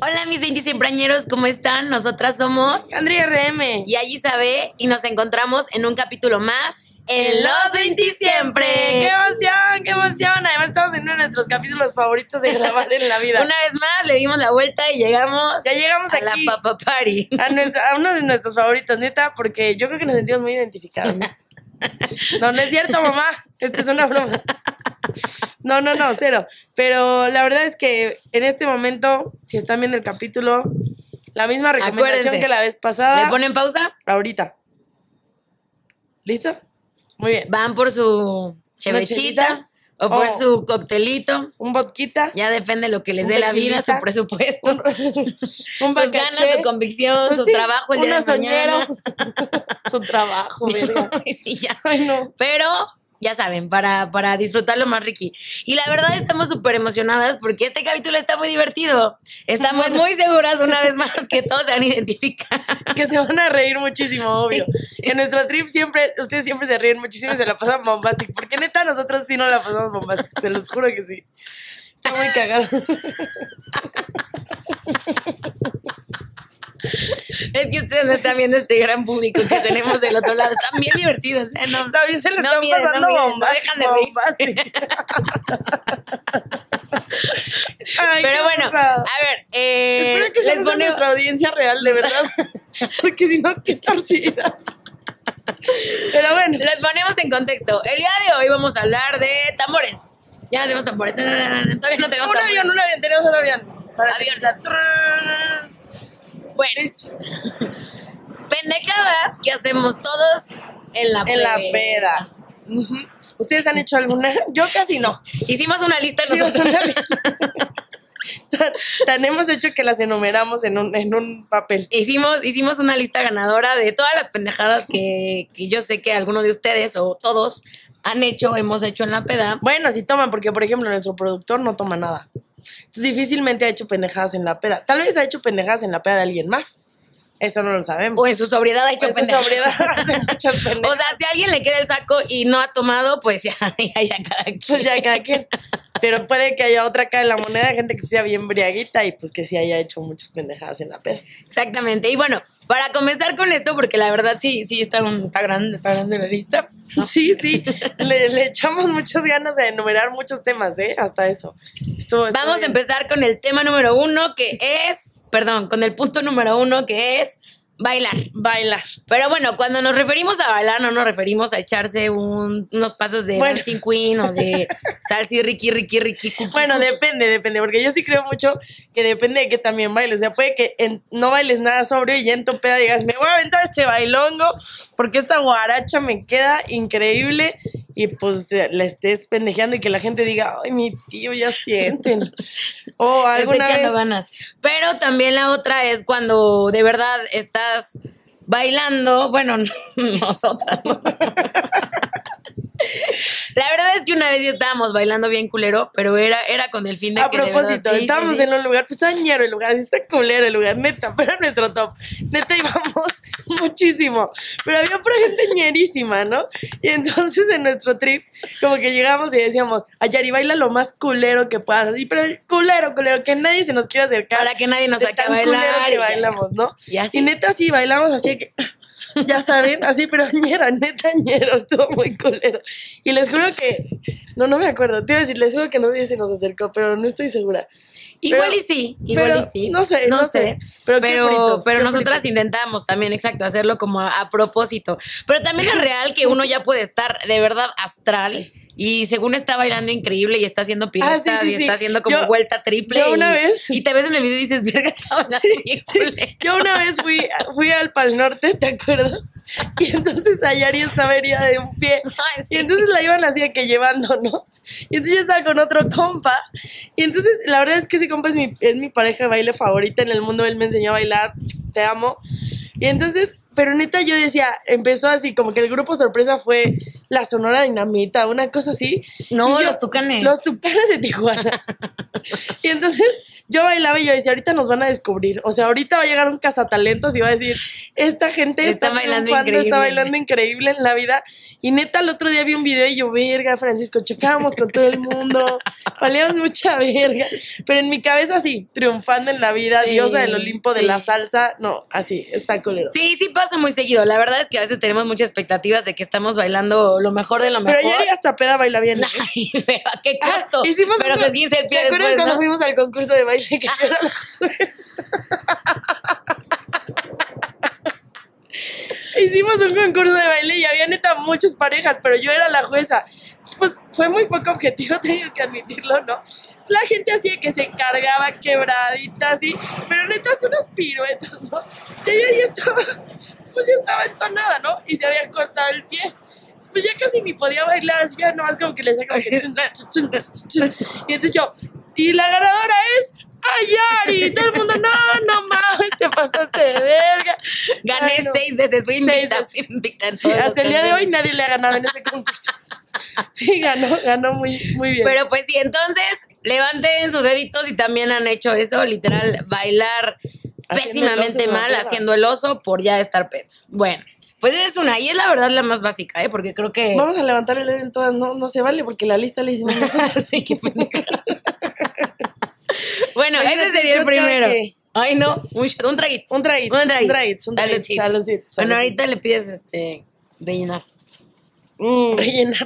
Hola mis 20 siemprañeros, ¿cómo están? Nosotras somos Andrea RM y allí sabe y nos encontramos en un capítulo más en Los 20 Siempre. ¡Qué emoción, qué emoción! Además estamos en uno de nuestros capítulos favoritos de grabar en la vida. Una vez más le dimos la vuelta y llegamos ya llegamos a aquí, la Papa Party. A uno de nuestros favoritos, neta, porque yo creo que nos sentimos muy identificados. No, no es cierto, mamá. Esto es una broma. No, cero. Pero la verdad es que en este momento, si están viendo el capítulo, la misma recomendación Acuérdense, que la vez pasada. ¿le ponen pausa? Ahorita. ¿Listo? Muy bien. Van por su chevechita o por su coctelito. Un vodquita. Ya depende de lo que les dé la vida, su presupuesto. Un sus ganas, su convicción, pues su trabajo el día de mañana. Su trabajo, verga. Sí, ya. Ay, no. Pero ya saben, para disfrutarlo más, Ricky. Y la verdad estamos súper emocionadas porque este capítulo está muy divertido. Estamos muy seguras, una vez más, que todos se van a identificar. Que se van a reír muchísimo, obvio. Sí. En nuestro trip ustedes siempre se ríen muchísimo y se la pasan bombastic. Porque neta, nosotros sí no la pasamos bombastic, se los juro que sí. Está muy cagado. Es que ustedes no están viendo este gran público que tenemos del otro lado. Están bien divertidos, ¿eh? No, también se les están pasando bombastic. No dejan de Ay, pero bueno, a ver. Espero que sea nuestra audiencia real, de verdad. Porque si no, qué torcida. Pero bueno. Les ponemos en contexto. El día de hoy vamos a hablar de tambores. Ya no tenemos tambores. Todavía no tenemos tambores. Un avión, tenemos un avión. Para aviones. Bueno, pendejadas que hacemos todos en la peda. Uh-huh. ¿Ustedes han hecho alguna? Yo casi no. Hicimos una lista nosotros. Tan hemos hecho que las enumeramos en un papel. Hicimos una lista ganadora de todas las pendejadas que yo sé que alguno de ustedes o todos hemos hecho en la peda. Bueno, sí toman, porque por ejemplo nuestro productor no toma nada. Entonces difícilmente ha hecho pendejadas en la peda. Tal vez ha hecho pendejadas en la peda de alguien más. Eso no lo sabemos. O en su sobriedad ha hecho pendejadas. En su sobriedad hace muchas pendejadas. O sea, si a alguien le queda el saco y no ha tomado, pues ya cada quien. Pues ya cada quien. Pero puede que haya otra cara en la moneda de gente que sea bien briaguita y pues que sí haya hecho muchas pendejadas en la peda. Exactamente. Y bueno, para comenzar con esto, porque la verdad sí está grande la lista. ¿No? Sí. Le echamos muchas ganas de enumerar muchos temas, hasta eso. Vamos a empezar con el tema número 1, con el punto número 1, que es bailar. Pero bueno, cuando nos referimos a bailar, no nos referimos a echarse unos pasos de Dancing Queen o de salsa Ricky. Bueno, depende, porque yo sí creo mucho que depende de que también bailes. O sea, puede que no bailes nada sobrio y ya en tu peda digas, me voy a aventar este bailongo porque esta guaracha me queda increíble y pues la estés pendejeando y que la gente diga, ay, mi tío, ya sienten. O alguna vez. Echando ganas. Pero también la otra es cuando de verdad estás bailando, bueno, nosotras, ¿no? La verdad es que una vez ya estábamos bailando bien culero, pero era con el fin de que propósito, de verdad, estábamos en un lugar, pues está ñero el lugar, así está culero el lugar, neta, pero era nuestro top. Neta íbamos muchísimo, pero había pura gente ñerísima, ¿no? Y entonces en nuestro trip, como que llegamos y decíamos, Ayari, baila lo más culero que puedas, así, pero culero, que nadie se nos quiera acercar. Para que nadie nos saque a bailar. Culero que bailamos, ¿no? Y neta sí, bailamos así que... Ya saben, así, pero neta ñero, estuvo muy culero. Y les juro que, no me acuerdo, te iba a decir, les juro que nadie se nos acercó, pero no estoy segura. Igual y sí. No sé. Pero nosotras intentamos también, exacto, hacerlo como a propósito. Pero también es real que uno ya puede estar de verdad astral y según está bailando increíble y está haciendo piruetas y está haciendo como vuelta triple. Yo una vez. Y te ves en el video y dices, verga, está bailando bien culero. Yo una vez fui al Pal Norte, ¿te acuerdas? Y entonces Ayari estaba herida de un pie. Ay, sí. Y entonces la iban así que llevando, ¿no? Y entonces yo estaba con otro compa. Y entonces la verdad es que ese compa es mi pareja de baile favorita en el mundo. Él me enseñó a bailar. Te amo. Y entonces pero neta yo decía, empezó así, como que el grupo sorpresa fue la Sonora Dinamita, una cosa así. No, los Tucanes. Los Tucanes de Tijuana. Y entonces yo bailaba y yo decía, ahorita nos van a descubrir. O sea, ahorita va a llegar un cazatalentos y va a decir, esta gente está bailando increíble en la vida. Y neta, el otro día vi un video y yo, verga, Francisco, chocábamos con todo el mundo, valíamos mucha verga. Pero en mi cabeza así, triunfando en la vida, sí, diosa del Olimpo de la salsa. No, así, está culero. Sí, sí pasa muy seguido. La verdad es que a veces tenemos muchas expectativas de que estamos bailando lo mejor de lo mejor. Pero ayer hasta peda baila bien. Ay, pero ¿a qué costo? Pero se esguince el pie después, ¿te acuerdas cuando fuimos al concurso de baile que yo era la juez? Hicimos un concurso de baile y había neta muchas parejas, pero yo era la jueza. Pues fue muy poco objetivo, tengo que admitirlo, ¿no? La gente así de que se cargaba quebradita, así, pero neta hace unas piruetas, ¿no? Y ayer ya estaba entonada, ¿no? Y se había cortado el pie. Pues ya casi ni podía bailar, así ya nomás como que le saco que... Y entonces yo, y la ganadora es Ayari. Y todo el mundo, no mames, te pasaste de verga. Gané 6 veces, fui invicta. Sí, hasta el día de hoy nadie le ha ganado en ese concurso. Sí, ganó muy bien. Pero pues sí, entonces levanten sus deditos si también han hecho eso, literal, bailar pésimamente mal, haciendo el oso por ya estar pedos. Bueno, pues es una, y es la verdad la más básica, porque creo que... Vamos a levantar el dedo en todas, no se vale, porque la lista la hicimos nosotros. Sí, qué pendeja. Bueno, ese sería el primero. Ay, no, un traguito. Un traguito. Bueno, ahorita le pides rellenar. Rellenar.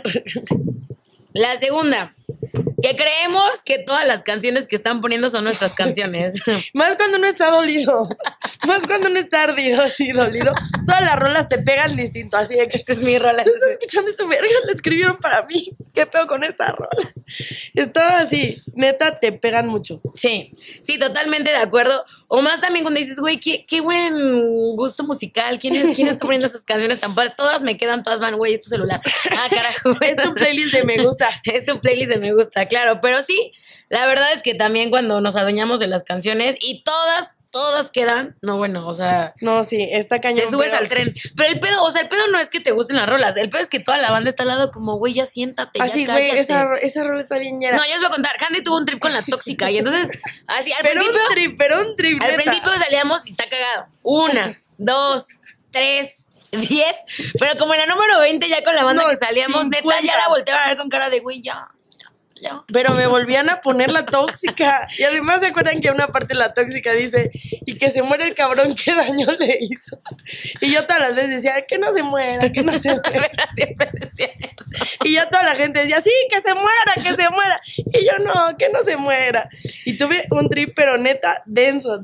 La segunda, que creemos que todas las canciones que están poniendo son nuestras canciones. Sí. Más cuando uno está dolido. Más cuando uno está ardido, así dolido. Todas las rolas te pegan distinto, así de que... Esa es mi rola. Tú estás escuchando tu verga, la escribieron para mí. ¿Qué pedo con esta rola? Estaba así, neta, te pegan mucho. Sí, totalmente de acuerdo. O más también cuando dices, güey, qué buen gusto musical. ¿Quién está poniendo esas canciones tan padres? Todas me quedan, todas van, güey, es tu celular. Ah, carajo. Es tu playlist de me gusta. Es tu playlist de me gusta, claro. Pero sí, la verdad es que también cuando nos adueñamos de las canciones y todas quedan, no, bueno, o sea... No, sí, está cañón. Te subes al tren. Pero el pedo no es que te gusten las rolas. El pedo es que toda la banda está al lado como, güey, ya siéntate, así, ya cállate. Güey, esa rola está bien ñera. No, yo os voy a contar. Handy tuvo un trip con la tóxica y entonces, así, al principio, al principio salíamos y está cagado. 1, 2, 3, 10. Pero como en la número 20 ya con la banda que salíamos, 50. Neta, ya la volteaban a ver con cara de, güey, ya. Pero me volvían a poner la tóxica. Y además se acuerdan que una parte de la tóxica dice, y que se muere el cabrón, ¿qué daño le hizo? Y yo todas las veces decía, que no se muera, que no se muera. Siempre decía eso. Y ya toda la gente decía, sí, que se muera. Y yo, no, que no se muera. Y tuve un trip, pero neta, denso,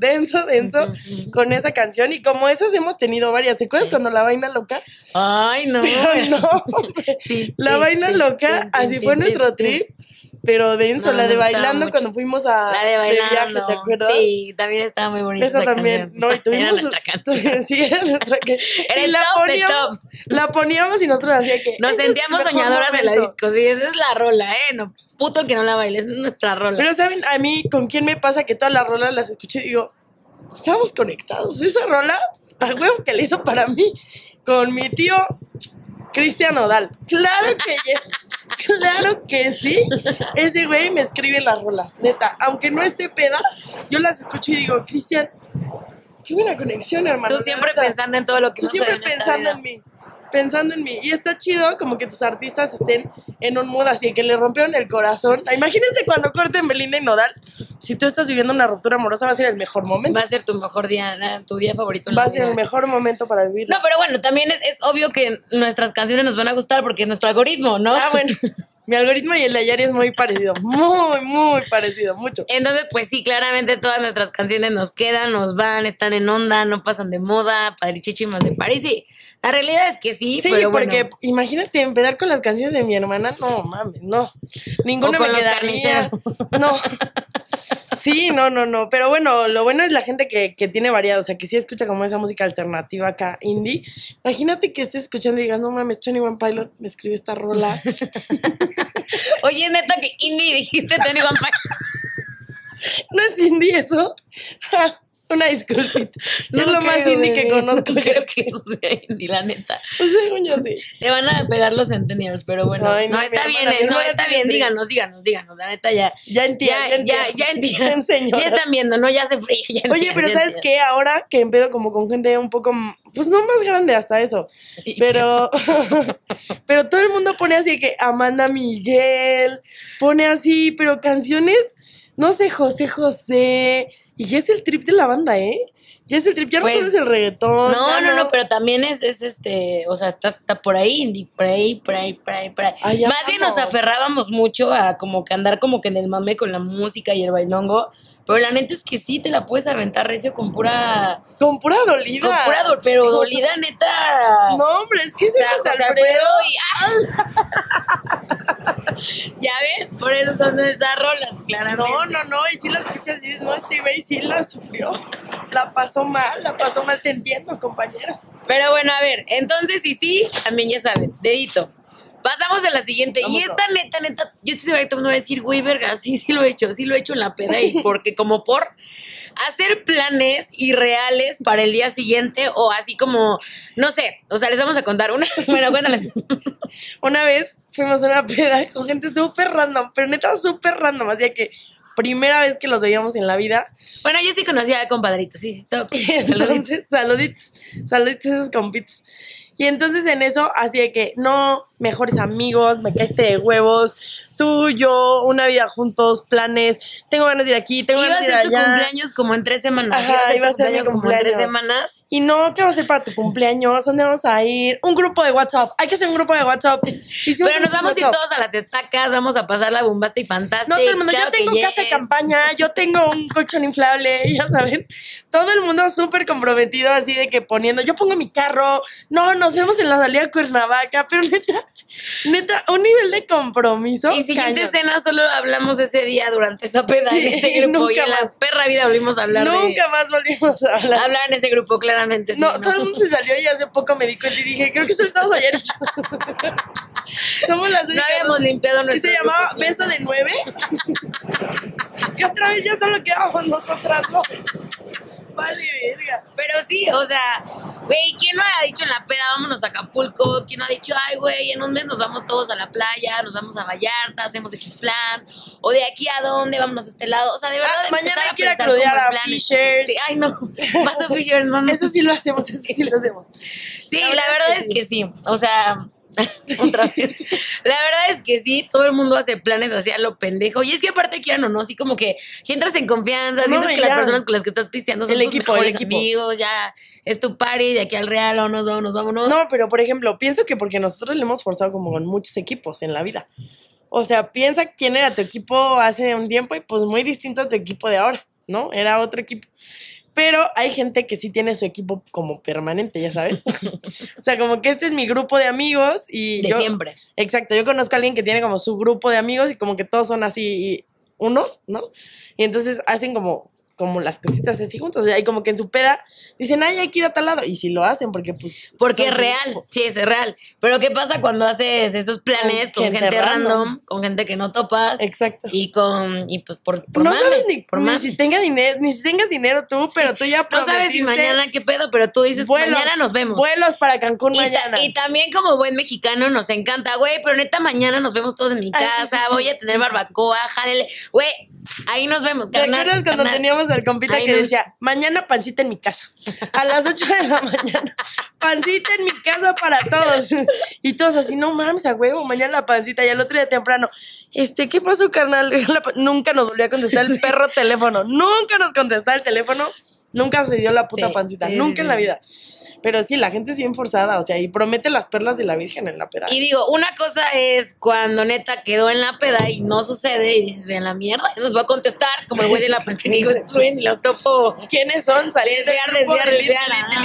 con esa canción. Y como esas hemos tenido varias. ¿Te acuerdas cuando La Vaina Loca? Ay, no. Pero no, La Vaina Loca, así fue nuestro trip. Pero denso, la de Bailando cuando fuimos a la de Bailando, viaje, ¿te acuerdas? Sí, también estaba muy bonita esa también, canción. No, y tuvimos era nuestra canción. Sí, era nuestra canción. Era el top de top. La poníamos y nosotros hacía que... Nos sentíamos soñadoras de la disco, sí, esa es la rola, no, puto el que no la baile, esa es nuestra rola. Pero ¿saben a mí con quién me pasa que todas las rolas las escuché y digo, estamos conectados? Esa rola, a huevo que la hizo para mí, con mi tío... Cristian Nodal. Claro que yes. Claro que sí. Ese güey me escribe las rolas, neta. Aunque no esté peda, yo las escucho y digo, Cristian, qué buena conexión, hermano. Tú siempre pensando en todo lo que Tú siempre pensando en mí. Y está chido como que tus artistas estén en un mood así, que le rompieron el corazón. Imagínense cuando corten Belinda y Nodal. Si tú estás viviendo una ruptura amorosa, va a ser el mejor momento. Va a ser tu mejor día, tu día favorito. Va a ser el mejor momento para vivirlo. No, pero bueno, también es obvio que nuestras canciones nos van a gustar porque es nuestro algoritmo, ¿no? Ah, bueno. Mi algoritmo y el de Ayari es muy parecido. Muy parecido, mucho. Entonces, pues sí, claramente todas nuestras canciones nos quedan, nos van, están en onda, no pasan de moda, padrichichimas de París, sí. La realidad es que sí, pero bueno. Porque imagínate empezar con las canciones de mi hermana, no mames, no. Ninguna me quedaría. No. Sí, no. Pero bueno, lo bueno es la gente que tiene variado, o sea, que sí escucha como esa música alternativa acá, indie. Imagínate que estés escuchando y digas, no mames, 21 Pilot me escribió esta rola. Oye, neta que indie dijiste 21 Pilot. ¿No es indie eso? Una disculpita. No es lo más indie que conozco. No creo que eso sea indie, la neta. Pues según yo sí. Te van a pegar los centennials, pero bueno. Ay, no, está bien, está bien. Díganos. La neta ya. Ya entiendo. Ya entiendo. Ya están viendo, ¿no? Ya hace frío. Oye, pero ¿sabes qué? Ahora que empedo como con gente un poco, pues no más grande hasta eso. Pero todo el mundo pone así que Amanda Miguel, pone así, pero canciones. No sé, José. Y ya es el trip de la banda, ¿eh? Ya es el trip, ya pues, no solo es el reggaetón. No, pero también es o sea, está por ahí, indie, por ahí. Más bien nos aferrábamos mucho a como que andar como que en el mame con la música y el bailongo. Pero la neta es que sí te la puedes aventar recio con pura... Con pura dolida. Pero dolida, neta. No, hombre, es que es José Alfredo Ya ves, por eso son nuestras rolas, claramente. No, y si la escuchas y dices, no, este güey sí la sufrió. La pasó mal, te entiendo, compañero. Pero bueno, a ver, entonces sí, también ya saben, dedito. Pasamos a la siguiente. Vamos, y esta neta, yo estoy segura que todo el mundo va a decir, güey, verga, sí lo he hecho en la peda. Y porque como por hacer planes irreales para el día siguiente o así como, no sé, o sea, les vamos a contar una. Bueno, cuéntales. Una vez fuimos a una peda con gente súper random, pero neta súper random, así que primera vez que los veíamos en la vida. Bueno, yo sí conocía al compadrito, sí, todo. Entonces, saluditos esos compitos. Y entonces en eso, así de que, no, mejores amigos, me caíste de huevos, tú, yo, una vida juntos, planes, tengo ganas de ir aquí, tengo ganas de ir allá. Iba a ser tu cumpleaños como en 3 semanas. Ajá, iba a ser mi cumpleaños como en 3 semanas. Y no, ¿qué vamos a hacer para tu cumpleaños? ¿Dónde vamos a ir? Un grupo de WhatsApp, hay que hacer un grupo de WhatsApp. Pero nos vamos a ir todos a las estacas, vamos a pasar la bombasta y fantástica. No, todo el mundo, claro, yo tengo casa de campaña, yo tengo un colchón inflable, ya saben. Todo el mundo súper comprometido, así de que poniendo, yo pongo mi carro, no, nos vemos en la salida a Cuernavaca, pero neta, un nivel de compromiso. Y siguiente escena solo hablamos ese día durante esa peda en ese grupo. Y en la perra vida volvimos a hablar. Nunca más volvimos a hablar. Hablar en ese grupo, claramente. No, todo el mundo se salió y hace poco me di cuenta y dije, creo que solo estamos ayer. Somos las únicas. No habíamos limpiado nuestro. Y se llamaba Beso de 9. Y otra vez ya solo quedábamos nosotras dos. Vale, verga. Pero sí, o sea, güey, ¿quién no ha dicho en la peda, vámonos a Acapulco? ¿Quién no ha dicho, ay, güey, en un mes nos vamos todos a la playa, nos vamos a Vallarta, hacemos X plan? O de aquí a dónde, vámonos a este lado. O sea, de verdad, mañana hay que ir a crudear a Fishers. Sí, ay, no, paso Fishers, no. Eso sí lo hacemos, Sí, la verdad es que sí. O sea... Otra vez. La verdad es que sí, todo el mundo hace planes hacia lo pendejo. Y es que aparte quieran o no, así como que si entras en confianza, sientes que las personas con las que estás pisteando son tus mejores amigos, ya es tu party, de aquí al real, vámonos. No, pero por ejemplo, pienso que porque nosotros le hemos forzado como con muchos equipos en la vida. O sea, piensa quién era tu equipo hace un tiempo y pues muy distinto a tu equipo de ahora, ¿no? Era otro equipo. Pero hay gente que sí tiene su equipo como permanente, ya sabes. O sea, como que este es mi grupo de amigos y de siempre. Exacto, yo conozco a alguien que tiene como su grupo de amigos y como que todos son así unos, ¿no? Y entonces hacen como las cositas así juntos. O sea, y como que en su peda dicen, ay, hay que ir a tal lado. Y sí lo hacen porque pues... Porque es real, sí, es real. Pero ¿qué pasa cuando haces esos planes con gente random, con gente que no topas? Exacto. Y pues por no mame, sabes ni si tengas dinero tú, pero tú ya prometiste. No sabes si mañana qué pedo, pero tú dices, mañana nos vemos. Vuelos para Cancún mañana. Y también como buen mexicano nos encanta, güey, pero neta mañana nos vemos todos en mi casa, voy a tener barbacoa, jálele. Güey, ahí nos vemos, carnal. ¿Te acuerdas cuando teníamos al compita que decía, mañana pancita en mi casa? A las 8 de la mañana, pancita en mi casa para todos. Y todos así, no mames, a huevo, mañana la pancita. Y al otro día temprano, ¿qué pasó, carnal? Nunca nos volvió a contestar el perro teléfono. Nunca nos contestaba el teléfono. Nunca se dio la puta pancita. Nunca en la vida. Pero sí, la gente es bien forzada, o sea, y promete las perlas de la Virgen en la peda. Y digo, una cosa es cuando neta quedó en la peda y no sucede y dices, en la mierda, nos va a contestar como el güey de la peda que dijo, suben y los topo. ¿Quiénes son? Desviar.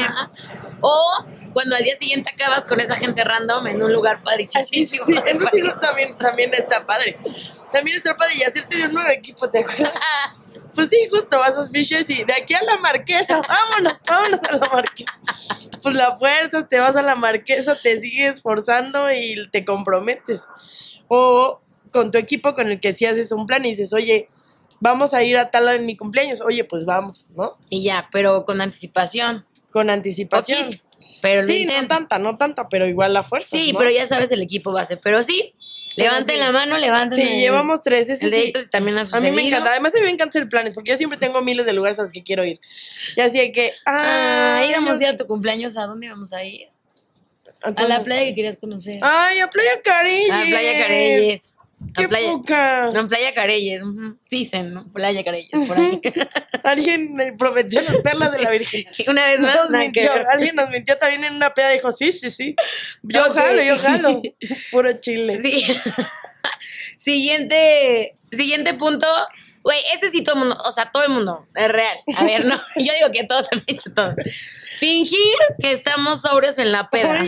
O cuando al día siguiente acabas con esa gente random en un lugar padrichísimo. Sí, eso sí también está padre. También está padre y hacerte de un nuevo equipo, ¿te acuerdas? Pues sí, justo vas a Fishers y de aquí a la Marquesa, vámonos a la Marquesa. Pues la fuerzas, te vas a la Marquesa, te sigues esforzando y te comprometes. O con tu equipo con el que sí haces un plan y dices, oye, vamos a ir a tal en mi cumpleaños. Oye, pues vamos, ¿no? Y ya, pero con anticipación. Con anticipación. Poquito, pero sí, no tanta, pero igual la fuerza. Sí, ¿no? pero ya sabes el equipo base. Pero sí, levanten la mano, levanten. Sí, llevamos 3. El dedito sí también ha sucedido. A mí me encanta. Además, a mí me encanta hacer planes, porque yo siempre tengo miles de lugares a los que quiero ir. Y así de que... íbamos a ir a tu cumpleaños. ¿A dónde íbamos a ir? A la playa que querías conocer. Ay, a Playa Careyes. A Playa Careyes. ¡Qué poca! No, en Playa Careyes. Dicen, ¿no? Playa Careyes, por ahí. Alguien me prometió las perlas de la Virgen. Una vez más, alguien nos mintió también en una peda. Dijo, sí. Yo jalo. Puro chile. Sí. Siguiente punto. Güey, ese sí todo el mundo, o sea, todo el mundo, es real. A ver, no, yo digo que todos han hecho todo. Fingir que estamos sobrios en la peda.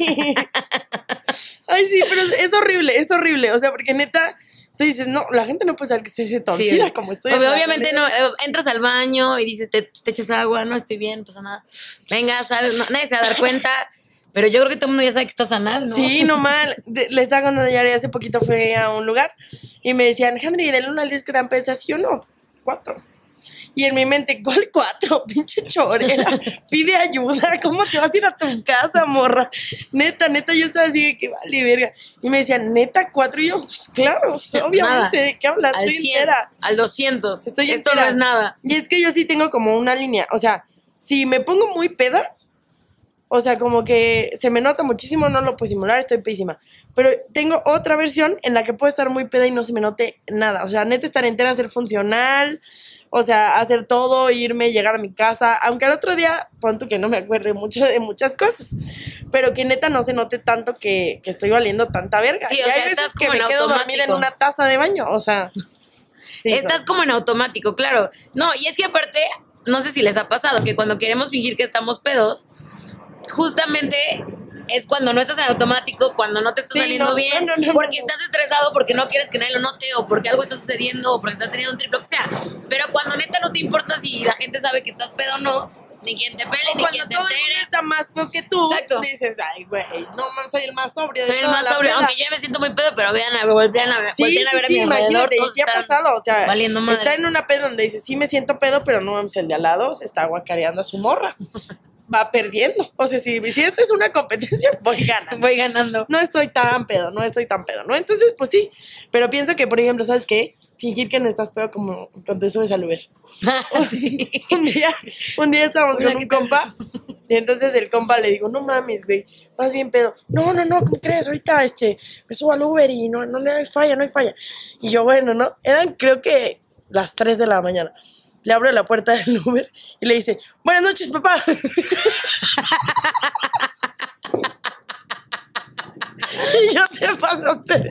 Ay, sí, pero es horrible. O sea, porque neta, tú dices, no, la gente no puede saber que se torcida sí. Como estoy. Obviamente no, entras al baño y dices, te echas agua, no estoy bien, no pasa nada. Venga, sal, no, nadie se va a dar cuenta. Pero yo creo que todo el mundo ya sabe que estás sanado, ¿no? Sí, no mal. Le estaba contando a Yari, hace poquito fui a un lugar y me decían, Henry, del 1 al 10 que dan pesas. Y yo, no, 4. Y en mi mente, ¿cuál 4? Pinche chorera. Pide ayuda. ¿Cómo te vas a ir a tu casa, morra? Neta, yo estaba así de que vale, verga. Y me decían, ¿neta 4? Y yo, pues claro, obviamente. Nada. ¿De qué hablas? Estoy 100, entera. Al 200. Esto entera. No es nada. Y es que yo sí tengo como una línea. O sea, si me pongo muy peda, o sea, como que se me nota muchísimo, no lo puedo simular, estoy pésima. Pero tengo otra versión en la que puedo estar muy peda y no se me note nada. O sea, neta estar entera, ser funcional, o sea, hacer todo, irme, llegar a mi casa. Aunque al otro día, pronto que no me acuerde mucho de muchas cosas. Pero que neta no se note tanto que estoy valiendo tanta verga. Sí, y hay veces que me quedo dormida en una taza de baño, o sea. Sí, estás como en automático, claro. No, y es que aparte, no sé si les ha pasado, que cuando queremos fingir que estamos pedos, justamente es cuando no estás en automático, cuando no te está saliendo bien, porque estás estresado, porque no quieres que nadie lo note, o porque algo está sucediendo, o porque estás teniendo un triple, lo que sea. Pero cuando neta no te importa si la gente sabe que estás pedo o no, ni quien te pele, ni quien se entere. Cuando todo el mundo está más pedo que tú, exacto, dices, ay, güey, no, soy el más sobrio. Soy el más sobrio, aunque yo me siento muy pedo, pero voltean a ver a mi alrededor, todos ¿qué ha pasado? O sea, valiendo madre. Está en una peda donde dices, sí me siento pedo, pero no mames, el de al lado se está guacareando a su morra. Va perdiendo. O sea, si esto es una competencia, voy ganando. No estoy tan pedo, ¿no? Entonces, pues sí. Pero pienso que, por ejemplo, ¿sabes qué? Fingir que no estás pedo como cuando te subes al Uber. Sí. Un día estábamos con un compa y entonces el compa le digo, no mames, güey, vas bien pedo. No, ¿cómo crees? Ahorita me subo al Uber y no hay falla. Y yo, bueno, ¿no? Eran creo que las 3 de la mañana. Le abro la puerta del Uber y le dice, buenas noches, papá. Y yo, te pasaste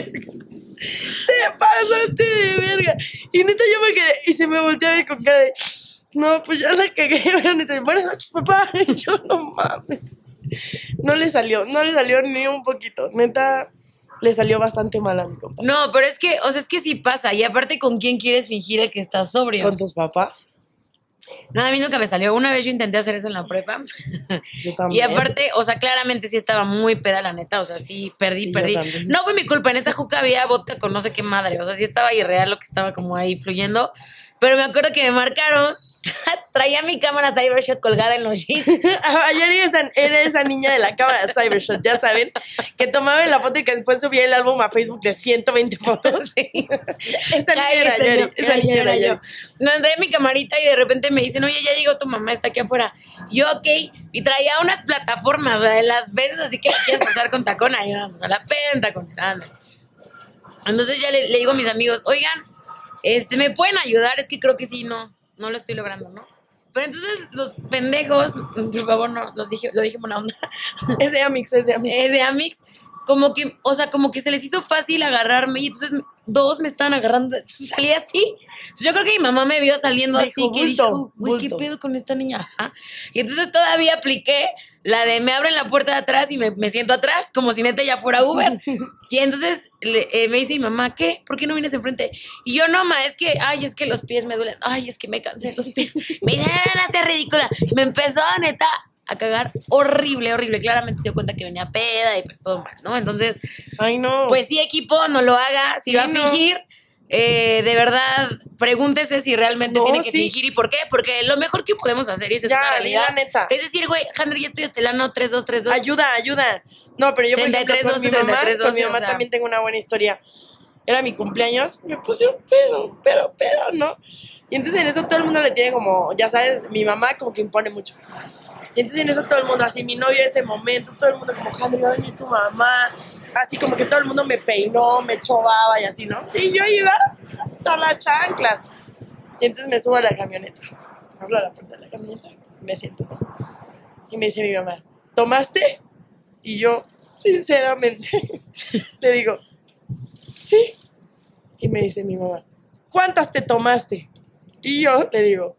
de verga. Y neta yo me quedé y se me volteó a ver con cara de, no, pues ya la cagué. Neta, buenas noches, papá. Y yo, no mames. No le salió ni un poquito. Neta, le salió bastante mal a mi compa. No, pero es que, o sea, es que sí pasa. Y aparte, ¿con quién quieres fingir el que estás sobrio? ¿Con tus papás? No, a mí nunca me salió. Una vez yo intenté hacer eso en la prepa. Yo también. Y aparte, o sea, claramente sí estaba muy peda, la neta. O sea, sí, perdí. No fue mi culpa. En esa juca había vodka con no sé qué madre. O sea, sí estaba irreal lo que estaba como ahí fluyendo. Pero me acuerdo que me marcaron. Traía mi cámara Cybershot colgada en los jeans. Ayer era esa niña de la cámara Cybershot, ya saben, que tomaba la foto y que después subía el álbum a Facebook de 120 fotos. Sí. Esa niña era yo. No, traía mi camarita y de repente me dicen, oye, ya llegó tu mamá, está aquí afuera. Yo, ok, y traía unas plataformas, o sea, de las veces así que la quieres pasar con tacón, ahí vamos, a la penta con ándale. Entonces ya le digo a mis amigos, oigan, ¿me pueden ayudar? Es que creo que sí, no lo estoy logrando, ¿no? Pero entonces los pendejos, por favor, no, lo dije buena onda. Es de Amix. Como que se les hizo fácil agarrarme y entonces 2 me estaban agarrando. Entonces salí así. Entonces yo creo que mi mamá me vio saliendo así, que dijo, güey, ¿qué pedo con esta niña? Ajá. Y entonces todavía apliqué la de me abren la puerta de atrás y me siento atrás, como si neta ya fuera Uber. Y entonces me dice mi mamá, ¿qué? ¿Por qué no vienes enfrente? Y yo, no, ma, es que los pies me duelen. Ay, es que me cansé los pies. Me dice, no seas ridícula. Me empezó neta a cagar horrible. Claramente se dio cuenta que venía peda y pues todo mal, ¿no? Entonces, ay, no. Pues sí, equipo, no lo haga. Si sí, va a fingir, de verdad, pregúntese si realmente tiene que fingir y por qué. Porque lo mejor que podemos hacer, y esa es una realidad, neta. es decir, güey, Handry, ya estoy estelano 3-2-3-2. Ayuda. No, pero yo, por ejemplo, con mi mamá también tengo una buena historia. Era mi cumpleaños, me puse un pedo, ¿no? Y entonces en eso todo el mundo le tiene como, ya sabes, mi mamá como que impone mucho. Y entonces en eso todo el mundo, así, mi novio en ese momento, todo el mundo como, Handry, va a venir tu mamá. Así como que todo el mundo me peinó, me chovaba y así, ¿no? Y yo iba hasta las chanclas. Y entonces me subo a la camioneta. Abro la puerta de la camioneta, me siento, ¿no? Y me dice mi mamá, ¿tomaste? Y yo, sinceramente, le digo, sí. Y me dice mi mamá, ¿cuántas te tomaste? Y yo le digo,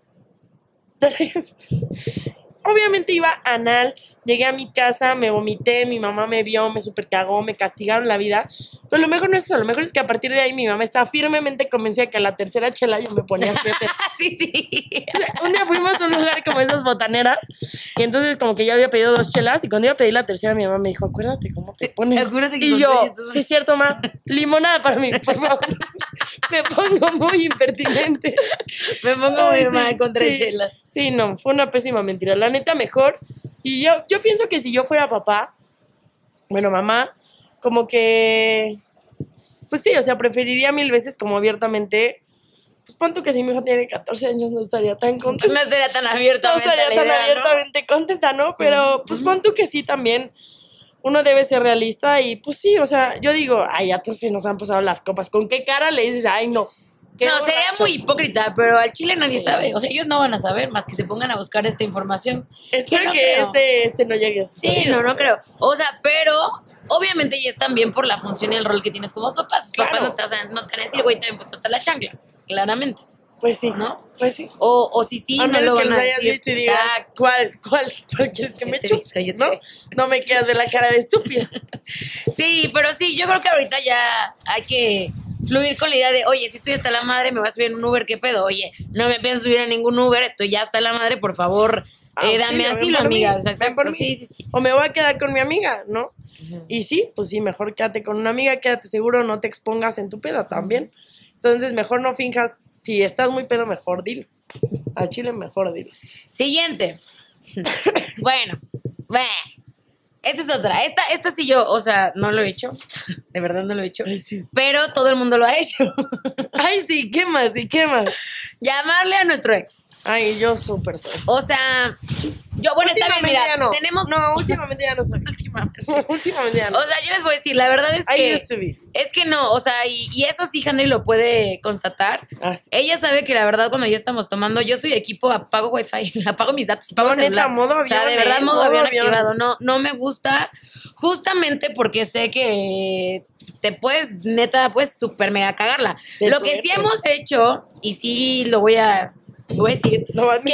3. Obviamente iba anal, llegué a mi casa, me vomité, mi mamá me vio, me super cagó, me castigaron la vida. Pero lo mejor no es eso, lo mejor es que a partir de ahí mi mamá estaba firmemente convencida que a la tercera chela yo me ponía 7. Sí. Un día fuimos a un lugar como esas botaneras y entonces como que ya había pedido 2 chelas y cuando iba a pedir la tercera mi mamá me dijo, acuérdate cómo te pones. Y yo, sí es cierto, ma, limonada para mí, por favor. Me pongo muy impertinente. Me pongo muy mal con 3 chelas. Sí, no, fue una pésima mentira. La neta, mejor. Y yo pienso que si yo fuera papá, bueno, mamá, como que, pues sí, o sea, preferiría 1000 veces como abiertamente. Pues pon tú que si mi hija tiene 14 años no estaría tan contenta. No estaría tan abiertamente. No estaría tan abiertamente contenta, ¿no? Pero pues pon tú que sí también. Uno debe ser realista y pues sí, o sea, yo digo, ay, ya todos se nos han pasado las copas. ¿Con qué cara le dices, ay, no? No, sería muy hipócrita, pero al chile nadie sabe. O sea, ellos no van a saber más que se pongan a buscar esta información. Espero que este no llegue a sus oídos. No creo. O sea, pero obviamente ya están bien por la función y el rol que tienes como papá. Sus papás no te van a decir, güey, te han puesto hasta las chanclas. Claramente. Pues sí, ¿no? Pues sí. O si sí, no lo van a decir. Visto y digas, ¿cuál quieres que me chupe? No me quieras ver la cara de estúpida. Sí, pero sí, yo creo que ahorita ya hay que fluir con la idea de, oye, si estoy hasta la madre, me voy a subir en un Uber, ¿qué pedo? Oye, no me pienso subir a ningún Uber, estoy ya hasta la madre, por favor, dame asilo, amiga. O sea, exacto, sí. O me voy a quedar con mi amiga, ¿no? Y sí, pues sí, mejor quédate con una amiga, quédate seguro, no te expongas en tu peda también. Entonces, mejor no finjas. Si estás muy pedo, mejor dilo. Al chile, mejor dilo. Siguiente. Bueno. Esta es otra. Esta sí yo, o sea, no lo he hecho. De verdad no lo he hecho. Ay, sí. Pero todo el mundo lo ha hecho. Ay, sí, ¿qué más? Llamarle a nuestro ex. Ay, yo súper soy. O sea, bueno, está bien, mira, ya no. tenemos... No, últimamente ya no soy. Últimamente ya no. O sea, yo les voy a decir, la verdad es que... Es que no, o sea, y eso sí, Handry lo puede constatar. Sí. Ella sabe que la verdad cuando ya estamos tomando, yo soy equipo, apago wifi, apago mis datos y pago celular. Modo avión, o sea, de verdad, modo avión activado. No me gusta, justamente porque sé que te puedes súper mega cagarla. Lo que sí hemos hecho, y sí lo voy a decir, es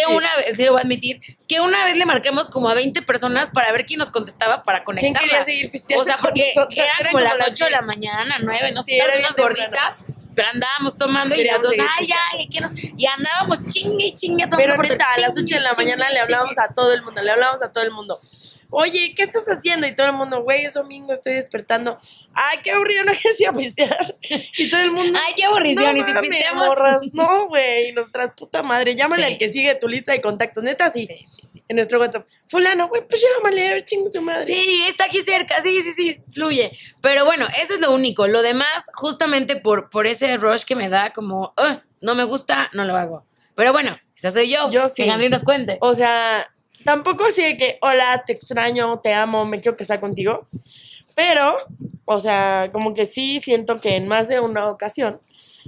que una vez le marcamos como a 20 personas para ver quién nos contestaba para conectarla. ¿Quién quería seguir pisteando? O sea, porque eran como las 8 de la mañana, 9, no sé, unas gorditas, pero andábamos tomando y las dos, y andábamos chingue pero neta, a las 8 de la mañana le hablábamos a todo el mundo. Oye, ¿qué estás haciendo? Y todo el mundo, güey, es domingo, estoy despertando. Ay, qué aburrido, no quieres ir a pistear. Y todo el mundo, ay, qué aburrición, y si pisteamos. Morras, no, güey, nuestra puta madre. Llámale al que sigue tu lista de contactos, neta, sí. En nuestro WhatsApp, fulano, güey, pues llámale, a ver, chingo su madre. Sí, está aquí cerca, sí, fluye. Pero bueno, eso es lo único. Lo demás, justamente por ese rush que me da, como, no me gusta, no lo hago. Pero bueno, esa soy yo. Yo sí. Que Handry nos cuente. O sea, tampoco así de que, hola, te extraño, te amo, me quiero casar contigo. Pero, o sea, como que sí siento que en más de una ocasión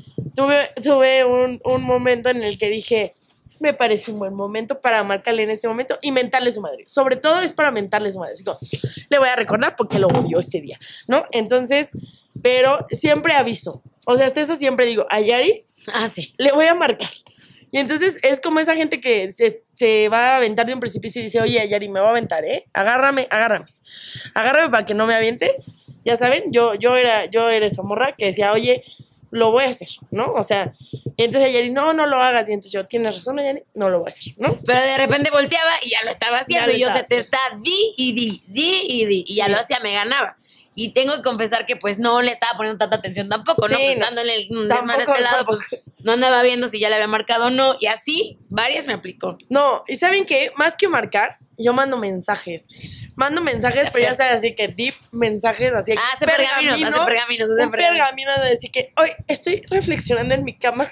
tuve un momento en el que dije, me parece un buen momento para marcarle en este momento y mentarle su madre. Sobre todo es para mentarle su madre. Así como, le voy a recordar porque lo odió este día, ¿no? Entonces, pero siempre aviso. O sea, hasta eso siempre digo, a Yari, sí, le voy a marcar. Y entonces es como esa gente que se va a aventar de un precipicio y dice, oye, Yari, me voy a aventar, Agárrame para que no me aviente. Ya saben, yo era esa morra que decía, oye, lo voy a hacer, ¿no? O sea, Y entonces Yari, no lo hagas. Y entonces yo, tienes razón, Yari, no lo voy a decir, ¿no? Pero de repente volteaba y ya lo estaba haciendo. Y yo, se te está y ya lo hacía, me ganaba. Y tengo que confesar que pues no le estaba poniendo tanta atención tampoco, ¿no? Pues estando en el desmadre de este lado, pues, no andaba viendo si ya le había marcado o no. Y así, varias me aplicó. No, ¿y saben qué? Más que marcar, yo mando mensajes. Pero ya sabes, así que deep mensajes, así que hace pergaminos. Un pergamino de decir que hoy estoy reflexionando en mi cama.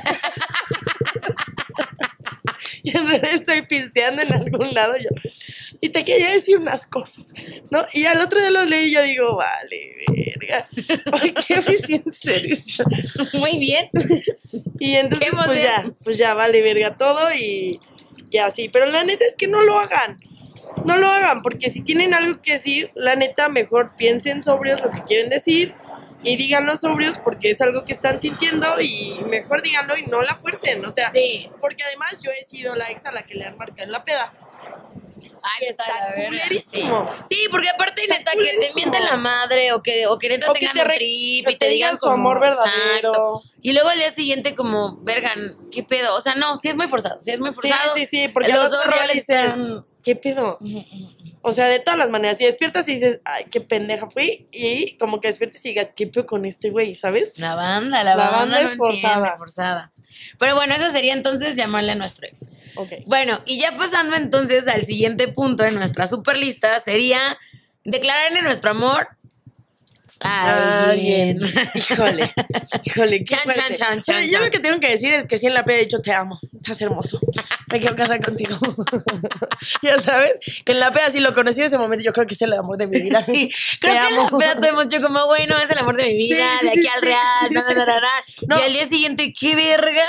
Y en realidad estoy pisteando en algún lado yo. Y te quería decir unas cosas, ¿no? Y al otro día los leí y yo digo, vale, verga. Ay, qué eficiente servicio. Muy bien. Y entonces, pues ya, vale, verga todo y así. Pero la neta es que no lo hagan. No lo hagan, porque si tienen algo que decir, la neta, mejor piensen sobrios lo que quieren decir y díganlo sobrios porque es algo que están sintiendo y mejor díganlo y no la fuercen, o sea, porque además yo he sido la ex a la que le han marcado en la peda. Ay, está culerísimo. Sí, porque aparte neta que te mienten la madre o que neta tengan un trip y te digan su amor verdadero. Exacto. Y luego al día siguiente como, vergan, ¿qué pedo? O sea, no, sí es muy forzado, Sí, porque los dos roles están... ¿Qué pedo? O sea, de todas las maneras, si despiertas y dices, ay, qué pendeja fui, y como que despiertas y digas, ¿qué pedo con este güey? ¿Sabes? La banda es forzada. Pero bueno, eso sería entonces llamarle a nuestro ex. Okay. Bueno, y ya pasando entonces al siguiente punto de nuestra super lista, sería declararle nuestro amor a alguien. Híjole. Chan. Yo lo que tengo que decir es que si en la peda he dicho te amo, estás hermoso, me quiero casar contigo. Ya sabes, que en la peda si lo conocí en ese momento yo creo que es el amor de mi vida. Sí, creo que en la peda todo hemos dicho como, bueno, es el amor de mi vida, de aquí al real, no. Y al día siguiente, qué verga.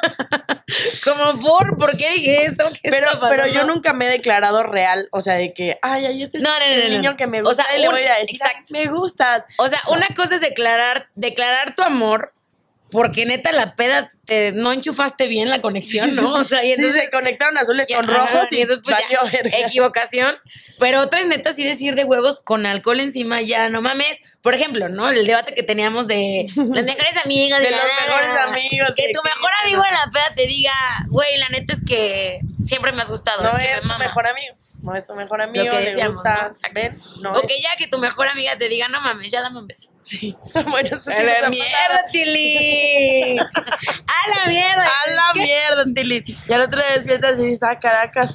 Como ¿por qué dije eso? Pero yo nunca me he declarado real, o sea, de que, ay, ahí está el niño que me gusta, o sea, y le voy a decir, exacto, me gustas. O sea, una cosa es declarar tu amor porque neta la peda no enchufaste bien la conexión, ¿no? O sea, y entonces se conectaron azules con rojos y entonces, pues, equivocación. Pero otra es neta sí decir de huevos con alcohol encima, ya no mames. Por ejemplo, ¿no? El debate que teníamos de las mejores amigas. De los mejores amigos. Que tu mejor amigo en la peda te diga, güey, la neta es que siempre me has gustado. No es tu mejor amigo. No es tu mejor amigo, lo que decíamos, le gusta, ¿no? ¿Ven? No o que ya que tu mejor amiga te diga, no mames, ya dame un beso. Sí. Bueno, eso sí. A la mierda, Tilly. A la mierda. A la mierda, Tilly. Y al otro día despiertas y dices, Caracas.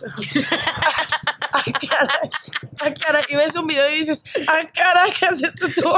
Caray. Y ves un video y dices, Caracas, esto estuvo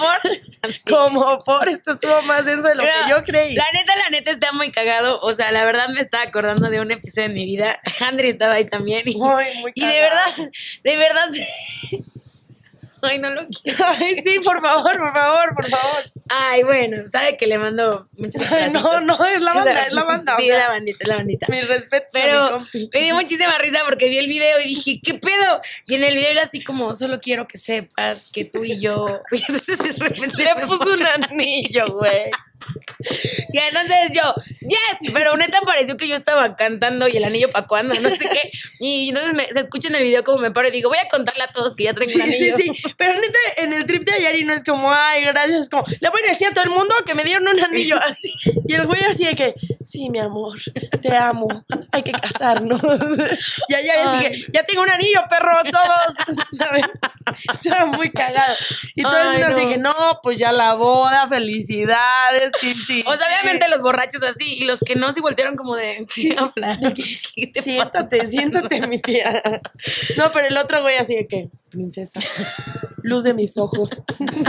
esto estuvo más denso de lo que yo creí. La neta está muy cagado. O sea, la verdad me estaba acordando de un episodio de mi vida. Andri estaba ahí también. Muy y de verdad. Ay, no lo quiero. Ay, sí, por favor. Ay, bueno, sabe que le mando muchas gracias. No, es la banda. Sí, o sea, es la bandita. Mi respeto. Pero me dio muchísima risa porque vi el video y dije, ¿qué pedo? Y en el video era así como, solo quiero que sepas que tú y yo. Y entonces de repente le puso un anillo, güey. Y entonces yo, yes, pero neta pareció que yo estaba cantando y el anillo pa' cuándo, no sé qué. Y entonces se escucha en el video como me paro y digo, voy a contarle a todos que ya traigo un anillo. Sí. Pero neta, en el trip de Ayari no es como, ay, gracias, es como, le voy a decir a todo el mundo que me dieron un anillo así. Y el güey así de que, sí, mi amor, te amo, hay que casarnos. Y Ayari así que, ya tengo un anillo, perros, todos, ¿saben? Estaba muy cagado. Y todo el mundo así que, no, pues ya la boda, felicidades. O sea, obviamente los borrachos así y los que no sí voltearon como de ¿qué habla? Siéntate, mi tía. No, pero el otro güey así de que, princesa, luz de mis ojos.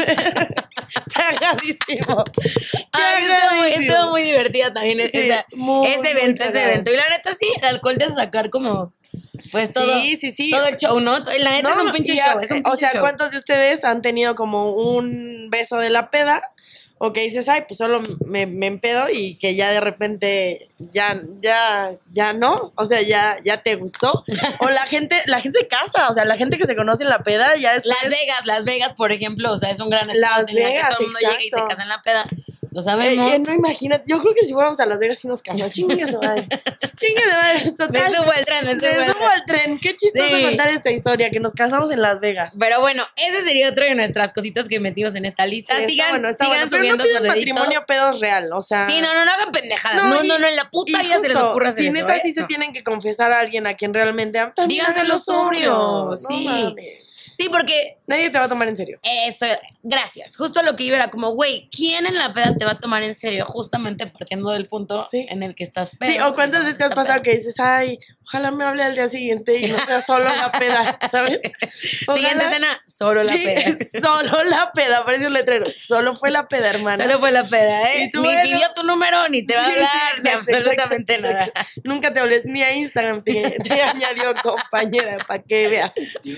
Cagadísimo. Estuvo muy divertido también ese evento. Y la neta sí, el alcohol te hace sacar como pues todo. Sí. Todo el show, ¿no? La neta es un pinche show. O sea, ¿cuántos de ustedes han tenido como un beso de la peda? O que dices, ay, pues solo me empedo y que ya de repente ya no, o sea, ya te gustó. O la gente se casa, o sea, la gente que se conoce en la peda ya después... Las Vegas, por ejemplo, o sea, es un gran Las Vegas, que todo el mundo llega y se casa en la peda. Lo sabemos. No, imagínate. Yo creo que si fuéramos a Las Vegas sí nos casamos. Chingue su madre. Chingue su madre. Me subo al tren, me subo al tren. Qué chistoso contar esta historia, que nos casamos en Las Vegas. Pero bueno, ese sería otro de nuestras cositas que metimos en esta lista. Sí, sigan bueno. subiendo pero no pidas sus matrimonio pedos real, o sea. Sí, no hagan pendejadas. No, en la puta vida se les ocurre hacer eso. Si neta sí se tienen que confesar a alguien a quien realmente aman, díganselo sobrio. Sí. Mames. Sí, porque nadie te va a tomar en serio. Eso, gracias. Justo lo que iba era como, güey, ¿quién en la peda te va a tomar en serio? Justamente partiendo del punto en el que estás pedo. Sí, o cuántas veces te has pasado que dices, ay, ojalá me hable al día siguiente y no sea solo la peda, ¿sabes? Siguiente escena, solo la peda. Solo la peda, parece un letrero. Solo fue la peda, hermana. Solo fue la peda, ¿eh? Ni pidió tu número, ni te va a hablar, ni absolutamente nada. Nunca te hablé, ni a Instagram te añadió compañera, para que veas.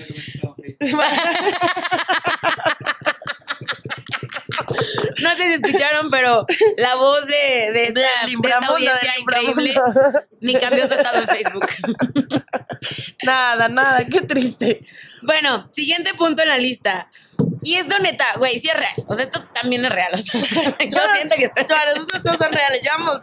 No sé si escucharon, pero la voz de esta audiencia increíble ni cambió su estado en Facebook. Nada, qué triste. Bueno, siguiente punto en la lista. Y esto neta, güey, sí es real. O sea, esto también es real. O sea, yo siento que... Claro, nosotros todos son reales. Llevamos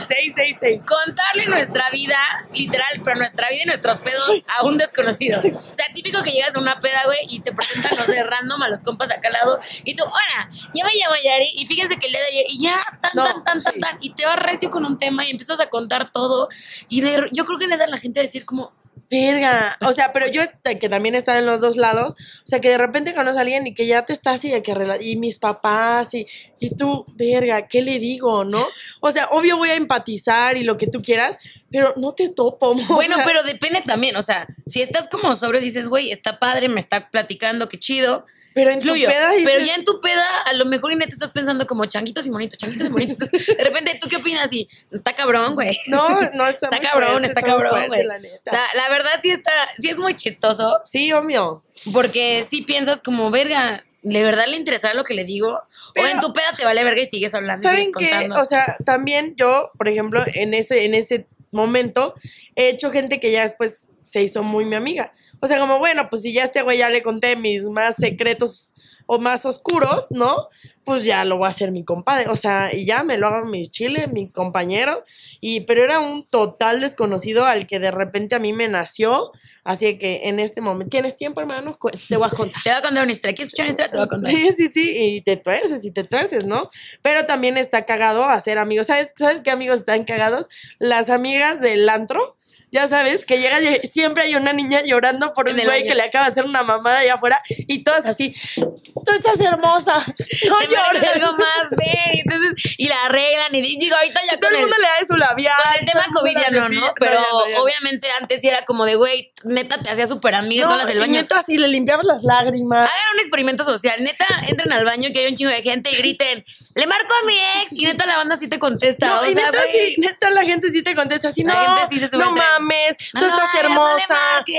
6. Contarle nuestra vida, literal, pero nuestra vida y nuestros pedos a un desconocido. O sea, típico que llegas a una peda, güey, y te presentan, no sé, random a los compas acá al lado. Y tú, hola, ya me llamo Yari. Y fíjense que el día de ayer, y ya, tan. Y te vas recio con un tema y empiezas a contar todo. Y yo creo que neta la gente va a decir como... Verga, o sea, pero yo que también estaba en los dos lados, o sea, que de repente conoces a alguien y que ya te estás y mis papás y tú, verga, ¿qué le digo, no? O sea, obvio voy a empatizar y lo que tú quieras, pero no te topo. Bueno, pero depende también, o sea, si estás como sobre dices, güey, está padre, me está platicando, qué chido. Pero en tu peda dices... Pero ya en tu peda, a lo mejor y neta estás pensando como changuitos y monitos. De repente, ¿tú qué opinas? Y está cabrón, güey. No, está cabrón, güey. O sea, la verdad sí es muy chistoso. Sí, obvio. Porque sí piensas como, verga, ¿de verdad le interesa lo que le digo? Pero, o en tu peda te vale verga y sigues hablando. ¿Saben y sigues contando. O sea, también yo, por ejemplo, en ese momento, he hecho gente que ya después se hizo muy mi amiga. O sea, como, bueno, pues si ya este güey ya le conté mis más secretos o más oscuros, ¿no? Pues ya lo voy a hacer mi compadre. O sea, y ya me lo hago mi chile, mi compañero. Pero era un total desconocido al que de repente a mí me nació. Así que en este momento, ¿tienes tiempo, hermano? Te voy a contar. Te voy a contar una historia. ¿Quieres escuchar una historia? Te voy a contar. Sí. Y te tuerces, ¿no? Pero también está cagado hacer amigos. ¿Sabes qué amigos están cagados? Las amigas del antro. Ya sabes, que llega siempre hay una niña llorando por un güey que le acaba de hacer una mamada allá afuera y todas así, tú estás hermosa, no llores. Algo más, ve. Entonces, y la arreglan y digo, ahorita ya todo el mundo le da de su labial. Con el tema COVID ya no, pero obviamente antes sí era como de, güey, neta te hacía súper amiga todas las del baño. Neta sí le limpiabas las lágrimas. Hagan un experimento social, neta, entren al baño que hay un chingo de gente y griten, le marco a mi ex, y neta la banda sí te contesta. No, o y sea, neta la gente sí te contesta así, la gente sí se sube no mames, tú estás hermosa.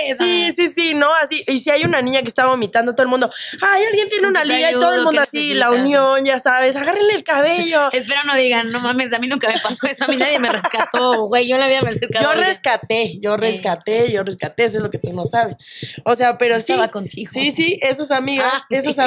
Sí, no, así. Y si hay una niña que está vomitando, todo el mundo, ay, alguien tiene una liga y todo el mundo así, la unión, ya sabes, agárrenle el cabello. Espero no digan, no mames, a mí nunca me pasó eso, a mí nadie me rescató, güey, yo la había rescatado. Yo rescaté, eso es lo que tú no sabes. O sea, pero sí. Estaba contigo. Sí, esas amigas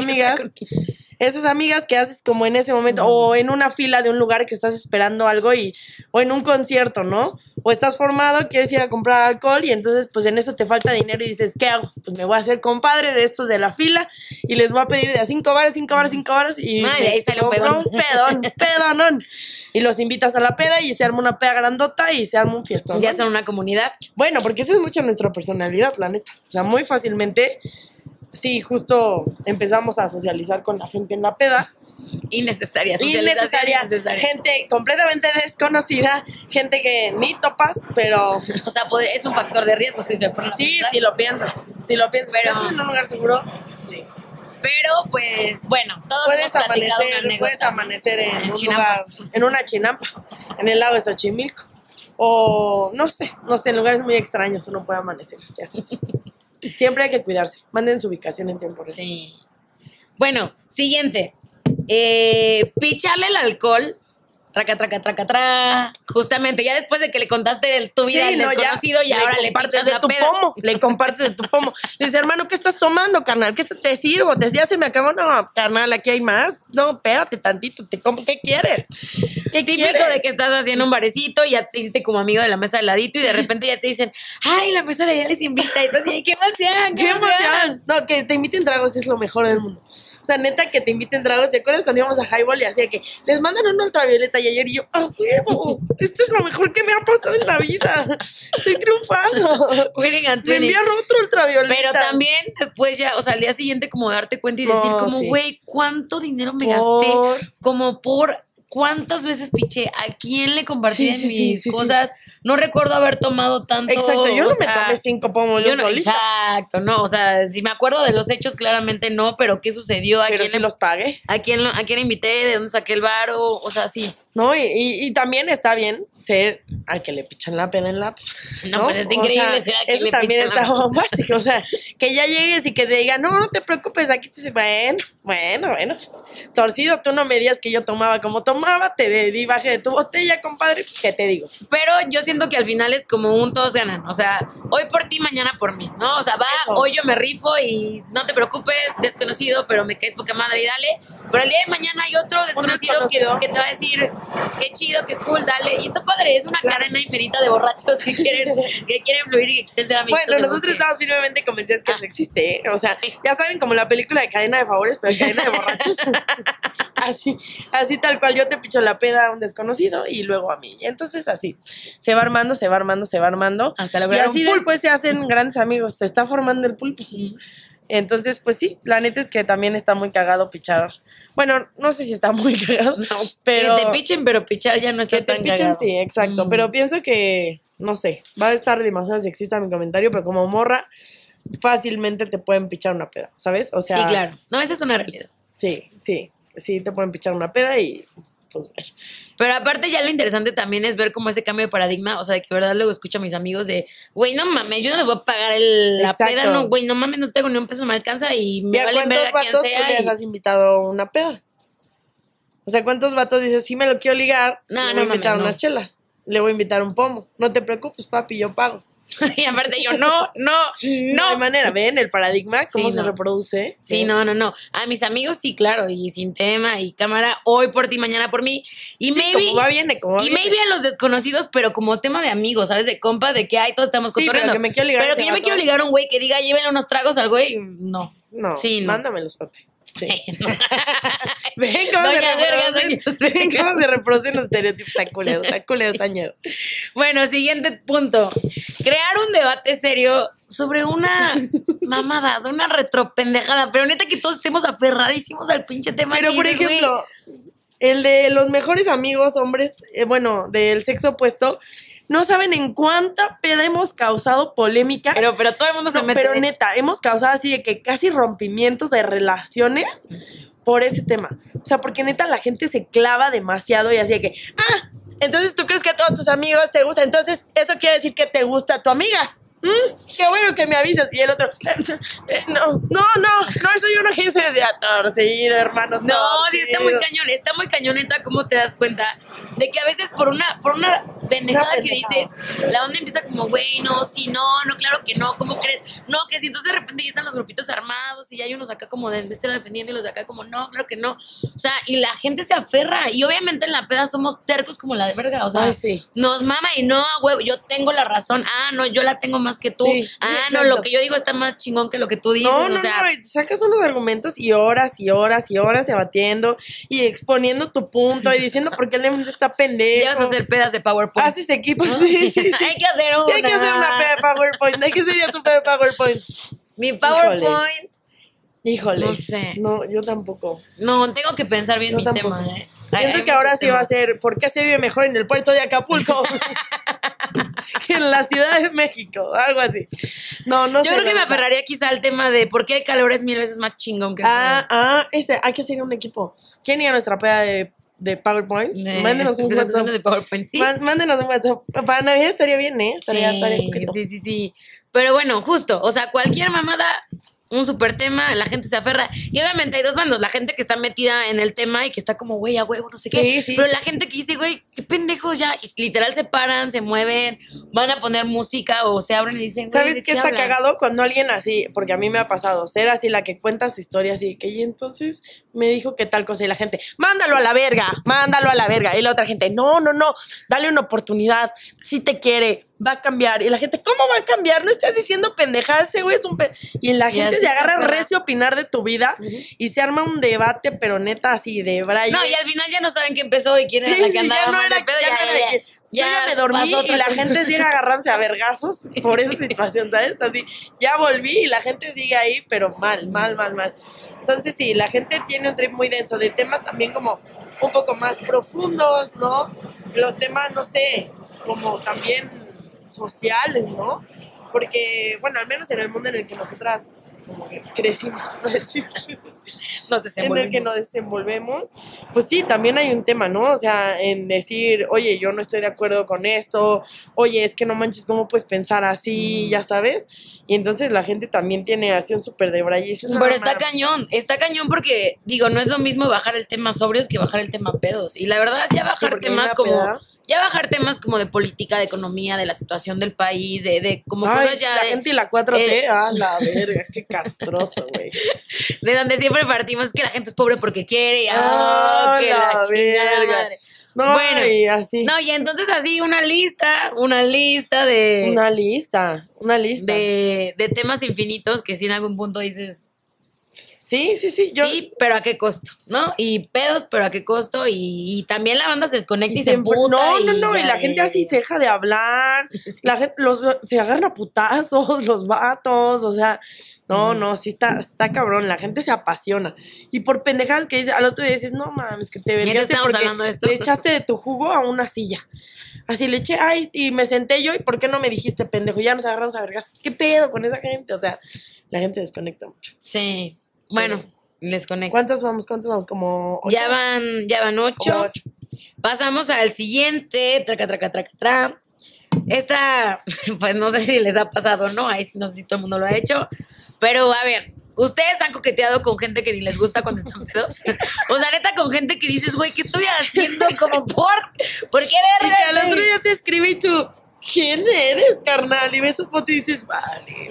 que haces como en ese momento, o en una fila de un lugar que estás esperando algo o en un concierto, ¿no? O estás formado, quieres ir a comprar alcohol y entonces pues en eso te falta dinero y dices, ¿qué hago? Pues me voy a hacer compadre de estos de la fila y les voy a pedir de a 5 varos y de ahí sale un pedón. pedonón. Y los invitas a la peda y se arma una peda grandota y se arma un fiestón. Ya son una comunidad. Bueno, porque eso es mucho nuestra personalidad, la neta. O sea, muy fácilmente... Sí, justo empezamos a socializar con la gente en la peda. Innecesaria. Gente completamente desconocida, gente que ni topas, pero... O sea, es un factor de riesgo. Sí, si lo piensas. Pero estás en un lugar seguro, sí. Pero, pues, bueno, todos puedes amanecer en un lugar, en una chinampa, en el lago de Xochimilco. O, no sé, en lugares muy extraños uno puede amanecer. Así. Siempre hay que cuidarse. Manden su ubicación en tiempo real. Sí. Bueno, siguiente. Picharle el alcohol Justamente, ya después de que le contaste tu vida al desconocido, y ahora le compartes de tu pomo. Le compartes de tu pomo. Le dice, hermano, ¿qué estás tomando, carnal? ¿Qué te sirvo? Ya se me acabó. No, carnal, aquí hay más. No, espérate tantito, te compro. ¿Qué quieres? Típico de que estás haciendo un barecito y ya te hiciste como amigo de la mesa del ladito y de repente ya te dicen, ay, la mesa de allá les invita. Y entonces, ¿qué más sean? ¿Qué más sean? No, que te inviten tragos es lo mejor del mundo. O sea, neta, que te inviten tragos. ¿Te acuerdas cuando íbamos a Highball y hacía que les mandan una ultravioleta? Y ayer y yo, huevo! Esto es lo mejor que me ha pasado en la vida. Estoy triunfando. Me envían otro ultravioleta. Pero también después ya, o sea, al día siguiente como darte cuenta y decir como, güey, ¿cuánto dinero me gasté? Como por... ¿Cuántas veces piché? ¿A quién le compartí mis cosas? No recuerdo haber tomado tanto. Exacto, yo no me tomé 5 pomos yo solita. Exacto, no, o sea, si me acuerdo de los hechos, claramente no, pero ¿qué sucedió? ¿A quién los pagué? ¿A quién invité? ¿De dónde saqué el varo? O sea, sí. No, y también está bien ser al que le pichan la pena en la... No, pues es increíble ser al que eso le también pichan está bombástico, o sea, que ya llegues y que te digan, no te preocupes, aquí te... Bueno, pues, torcido, tú no me digas que yo tomaba como tomaba, te di baje de tu botella, compadre, ¿qué te digo? Pero yo siento que al final es como un todos ganan, o sea, hoy por ti, mañana por mí, ¿no? O sea, hoy yo me rifo y no te preocupes, desconocido, pero me caes poca madre y dale, pero el día de mañana hay otro desconocido. Que te va a decir, qué chido, qué cool, dale, y está padre, es una cadena infinita de borrachos que quieren fluir y que quieren ser amigos. Bueno, nosotros estamos firmemente convencidos que eso existe, ¿eh? O sea, ya saben, como la película de Cadena de Favores, pero cadena de borrachos. así tal cual, yo te picho la peda a un desconocido y luego a mí. Entonces así, se va armando. Hasta lograr y así después se hacen grandes amigos, se está formando el pulpo. Entonces, pues sí, la neta es que también está muy cagado pichar. Bueno, no sé si está muy cagado, no, pero... Que te pichen, pero pichar ya no está tan cagado. Que te pichen, sí, exacto. Pero pienso que, no sé, va a estar demasiado sexista mi comentario, pero como morra, fácilmente te pueden pichar una peda, ¿sabes? O sea... Sí, claro. No, esa es una realidad. Sí, te pueden pichar una peda y... Pues, bueno. Pero aparte ya lo interesante también es ver como ese cambio de paradigma, o sea, de que de verdad luego escucho a mis amigos de, güey, no mames, yo no les voy a pagar la peda, no, güey, no mames, no tengo ni un peso, me alcanza y me vale ver a quien sea. ¿Cuántos vatos tú les has invitado a una peda? O sea, ¿cuántos vatos dices, sí me lo quiero ligar, le voy a invitar unas chelas, le voy a invitar un pomo, no te preocupes, papi, yo pago? Y aparte yo, no. No hay manera, ¿ven? El paradigma, cómo se reproduce. Sí, no. A mis amigos sí, claro, y sin tema y cámara, hoy por ti, mañana por mí. Y sí, maybe, como va, viene. Maybe a los desconocidos, pero como tema de amigos, ¿sabes? De compa, de que, todos estamos cotorreando. Pero que me quiero ligar. Pero que yo me quiero ligar a un güey que diga, llévenle unos tragos al güey, no. No, sí, mándamelos, papi. Sí. Ven cómo se reproducen los estereotipos. Está culero, tañero. Bueno, siguiente punto. Crear un debate serio sobre una mamada, una retropendejada. Pero neta que todos estemos aferradísimos al pinche tema. Pero, por ejemplo, el de los mejores amigos, hombres, del sexo opuesto, no saben en cuánta peda hemos causado polémica. Pero todo el mundo se mete. Pero neta, hemos causado así de que casi rompimientos de relaciones por ese tema. O sea, porque neta la gente se clava demasiado y así de que, entonces tú crees que a todos tus amigos te gusta, entonces eso quiere decir que te gusta tu amiga. Qué bueno que me avisas. Y el otro, no, eso yo no quise decir torcido, hermano. No, sí, está muy cañoneta, ¿cómo te das cuenta? De que a veces por una pendejada que dices, la onda empieza como, güey, no, claro que no, ¿cómo crees? No, que si entonces de repente ya están los grupitos armados y ya hay unos acá como de este lado defendiendo y los de acá como, no, claro que no. O sea, y la gente se aferra y obviamente en la peda somos tercos como la de verga, o sea, nos mama y no, güey, yo tengo la razón, no, yo la tengo más que tú, no, lo que yo digo está más chingón que lo que tú dices, no, sacas unos argumentos y horas debatiendo y exponiendo tu punto y diciendo por qué el mundo está pendejo. Ya vas a hacer pedas de PowerPoint. Haces equipo, sí. Hay que hacer una. Sí, hay que hacer una peda de PowerPoint. ¿De qué sería tu peda de PowerPoint? Mi PowerPoint. Híjole. No sé. No, yo tampoco. No, tengo que pensar bien tema, Pienso que ahora sí va a ser, ¿por qué se vive mejor en el puerto de Acapulco? que en la Ciudad de México, algo así. No sé. Yo creo que me aferraría quizá al tema de por qué el calor es 1000 veces más chingón que el frío. Ese, hay que hacer un equipo. ¿Quién iba a nuestra peda de PowerPoint? Mándenos un WhatsApp. De PowerPoint, sí. Mándenos un WhatsApp. Para Navidad estaría bien, ¿eh? Estaría sí. Pero bueno, justo, o sea, cualquier mamada un súper tema, la gente se aferra. Y obviamente hay dos bandos, la gente que está metida en el tema y que está como, güey, a huevo, no sé qué. Sí. Pero la gente que dice, güey, qué pendejos ya. Y literal se paran, se mueven, van a poner música o se abren y dicen, güey, ¿sabes qué está cagado? Cuando alguien así, porque a mí me ha pasado, ser así la que cuenta su historia así, que y entonces me dijo que tal cosa y la gente, mándalo a la verga. Y la otra gente, no, dale una oportunidad, si te quiere, va a cambiar. Y la gente, ¿cómo va a cambiar? No estás diciendo pendejadas, ese güey es un y la gente se agarra recio a opinar de tu vida y se arma un debate, pero neta así de braille. No, y al final ya no saben quién empezó y quién era la que andaba mal de pedo. Yo ya me dormí y la gente sigue agarrándose a vergazos por esa situación, ¿sabes? Así, ya volví y la gente sigue ahí, pero mal. Entonces sí, la gente tiene un trip muy denso de temas también como un poco más profundos, ¿no? Los temas, no sé, como también sociales, ¿no? Porque, bueno, al menos en el mundo en el que nosotras como que crecimos, en el que nos desenvolvemos, pues sí, también hay un tema, ¿no? O sea, en decir, oye, yo no estoy de acuerdo con esto, oye, es que no manches, ¿cómo puedes pensar así? Ya sabes, y entonces la gente también tiene así un súper de braille. Pero está cañón porque, digo, no es lo mismo bajar el tema sobrios que bajar el tema pedos, y la verdad, ya bajar temas como... Ya bajar temas como de política, de economía, de la situación del país, de como cosas ya... La gente y la 4T, la verga, qué castroso, güey. De donde siempre partimos es que la gente es pobre porque quiere, que la chingada madre. No, bueno, y así. No, y entonces así una lista de... Una lista. De temas infinitos que si en algún punto dices... Sí. Sí, pero ¿a qué costo? ¿No? Y pedos, pero ¿a qué costo? Y también la banda se desconecta y se emputa. No, y la gente así se deja de hablar. Sí. La gente, se agarran a putazos, los vatos, o sea... No, sí está cabrón, la gente se apasiona. Y por pendejadas que dice, al otro día dices, no mames, que te vergaste porque le echaste de tu jugo a una silla. Así le eché, y me senté yo, ¿y por qué no me dijiste, pendejo? Ya nos agarramos a vergas. ¿Qué pedo con esa gente? O sea, la gente desconecta mucho. Sí. Bueno, les conecto. ¿Cuántos vamos? Como 8. Ya van 8. Pasamos al siguiente. Traca. Esta, pues no sé si les ha pasado o no. Ahí sí no sé si todo el mundo lo ha hecho. Pero a ver, ¿ustedes han coqueteado con gente que ni les gusta cuando están pedos? O sea, neta, con gente que dices, güey, ¿qué estoy haciendo? Como ¿por qué verga? Y al otro día te escribí tú, ¿quién eres, carnal? Y ves su foto y dices, vale.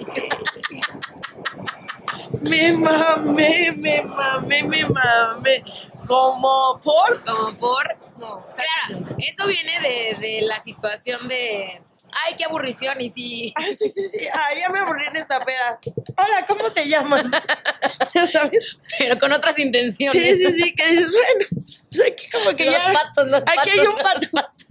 Me mamé. ¿Como por? No, claro, eso viene de la situación de... Ay, qué aburrición, y sí. Sí. Ya me aburrí en esta peda. Hola, ¿cómo te llamas? ¿Ya sabes? Pero con otras intenciones. Sí, que dices, bueno, pues aquí como que los ya... patos. Aquí hay un pato.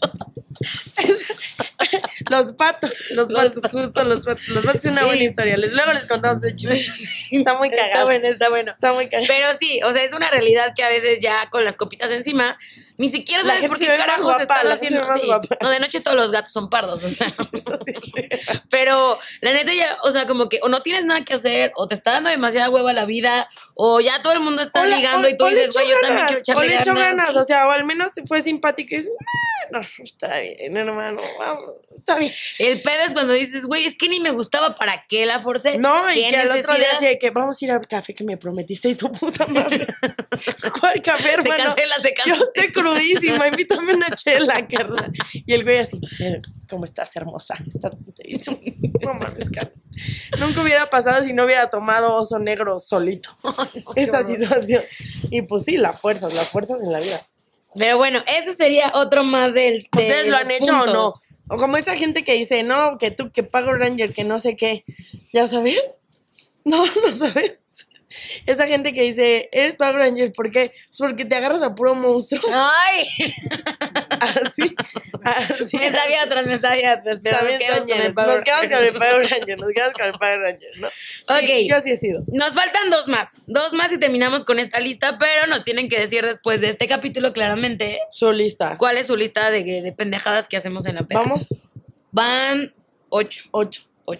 Los patos, justo los patos. Los patos es una buena historia. Luego les contamos el chiste. Está muy cagado. Está bueno. Está muy cagado. Pero sí, o sea, es una realidad que a veces ya con las copitas encima, ni siquiera sabes por qué carajos están haciendo. Sí. No, de noche todos los gatos son pardos, o sea. Eso sí. Pero la neta ya, o sea, como que o no tienes nada que hacer, o te está dando demasiada hueva la vida, o ya todo el mundo está ligando y tú dices, güey, yo también quiero echarle ganas. O le echo ganas, o sea, o al menos fue simpático y dices, no, está bien, hermano, vamos, está bien. El pedo es cuando dices, güey, es que ni me gustaba, ¿para qué la forcé? No, y que al otro día decía que vamos a ir al café que me prometiste y tu puta madre. ¿Cuál café, hermano? Se cancela. Yo estoy crudísima, invítame una chela, carnal. Y el güey así, ¿cómo estás, hermosa? No mames, carnal. Nunca hubiera pasado si no hubiera tomado oso negro solito. Esa situación. Y pues sí, las fuerzas en la vida. Pero bueno, ese sería otro más del... ¿Ustedes lo han hecho puntos. O no? O como esa gente que dice, no, que tú, que Power Ranger, que no sé qué. ¿Ya sabes? No sabes. Esa gente que dice, eres Power Ranger, ¿por qué? Pues porque te agarras a puro monstruo. ¡Ay! Así. Me sabía atrás, pero nos quedamos con el Power Ranger, ¿no? Ok. Sí, yo así he sido. Nos faltan 2 más y terminamos con esta lista, pero nos tienen que decir después de este capítulo claramente su lista. ¿Cuál es su lista de pendejadas que hacemos en la peda? Vamos. Van 8. 8.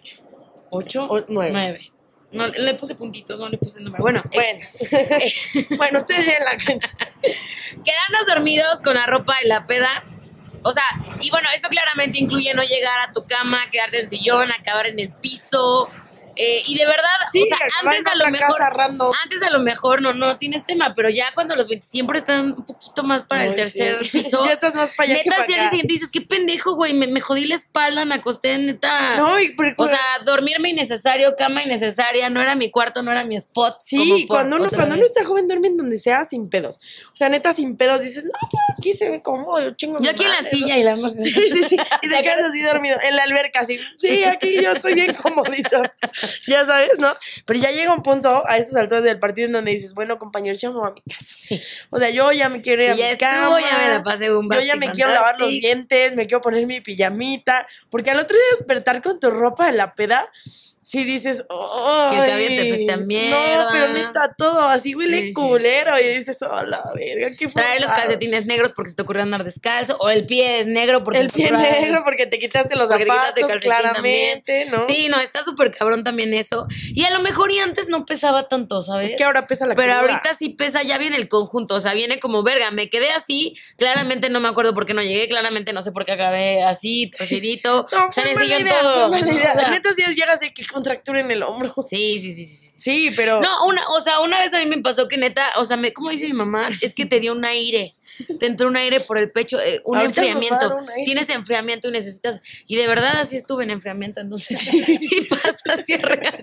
9. No, le puse puntitos, no le puse número. Bueno, bueno, ustedes ven la cuenta. Quedarnos dormidos con la ropa de la peda. O sea, y bueno, eso claramente incluye no llegar a tu cama, quedarte en sillón, acabar en el piso, Y de verdad, sí, o sea, antes a lo mejor no tienes tema, pero ya cuando los 20 siempre están un poquito más para el tercer piso. Ya estás más para allá que para acá. Neta, si al siguiente dices, qué pendejo, güey, me jodí la espalda, me acosté, neta. No, o sea, dormirme innecesario, cama innecesaria, no era mi cuarto, no era mi spot. Sí, cuando uno está joven duerme en donde sea sin pedos. O sea, neta, sin pedos, dices, no, aquí se ve cómodo, chingo. Yo aquí en la silla y la hemos... Sí. Y te quedas así dormido, en la alberca, así, sí, aquí yo estoy bien comodito. Ya sabes, ¿no? Pero ya llega un punto a estas alturas del partido en donde dices, bueno, compañero, yo me voy a mi casa. Sí. O sea, yo ya me quiero ir a mi cama. Ya me la pasé un yo ya me quiero lavar los dientes, me quiero poner mi pijamita. Porque al otro día despertar con tu ropa de la peda, sí dices, oh, que todavía te peste mierda. No, pero neta, todo así huele culero. Y dices, oh, la verga, qué traer los calcetines negros porque se te ocurrió andar descalzo. O el pie negro porque te quitaste los zapatos, claramente, ¿no? Sí, no, está súper cabrón también eso. Y a lo mejor y antes no pesaba tanto, ¿sabes? Es que ahora pesa la Pero cruda. ahorita sí pesa, ya viene el conjunto. O sea, viene como, verga, me quedé así. Claramente no me acuerdo por qué no llegué. Claramente no sé por qué acabé así, torcidito. No, se fue mala idea, todo. Mala idea. Neta, si llegas así que contractura en el hombro. Sí. Sí, pero... No, una vez a mí me pasó que neta, o sea, ¿cómo dice mi mamá? Es que te dio un aire. Te entró un aire por el pecho, un enfriamiento. Tienes enfriamiento y necesitas... Y de verdad así estuve en enfriamiento, entonces sí pasa, cierra.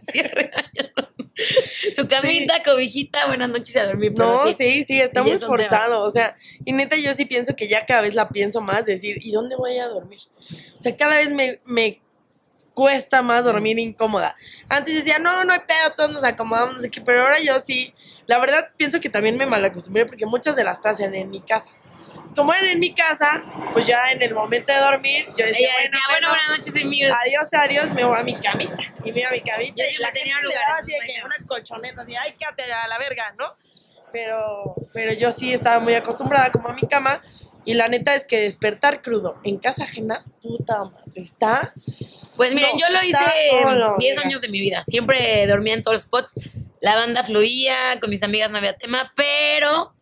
Su camita, cobijita, buenas noches y a dormir. No, sí, está muy forzado. O sea, y neta yo sí pienso que ya cada vez la pienso más, decir, ¿y dónde voy a dormir? O sea, cada vez me cuesta más dormir incómoda. Antes decía, no hay pedo, todos nos acomodamos, no sé qué, pero ahora yo sí, la verdad pienso que también me malacostumbré porque muchas de las cosas eran en mi casa. Como eran en mi casa, pues ya en el momento de dormir, yo decía, bueno, buenas noches, amigos. Adiós, me voy a mi camita. Y me iba a mi camita y la gente tenía le daba así de que una colchoneta, así, ay, quédate a la verga, ¿no? Pero yo sí estaba muy acostumbrada como a mi cama. Y la neta es que despertar crudo en casa ajena, puta madre, está... Pues miren, yo lo hice 10 años de mi vida. Siempre dormía en todos los spots. La banda fluía, con mis amigas no había tema, pero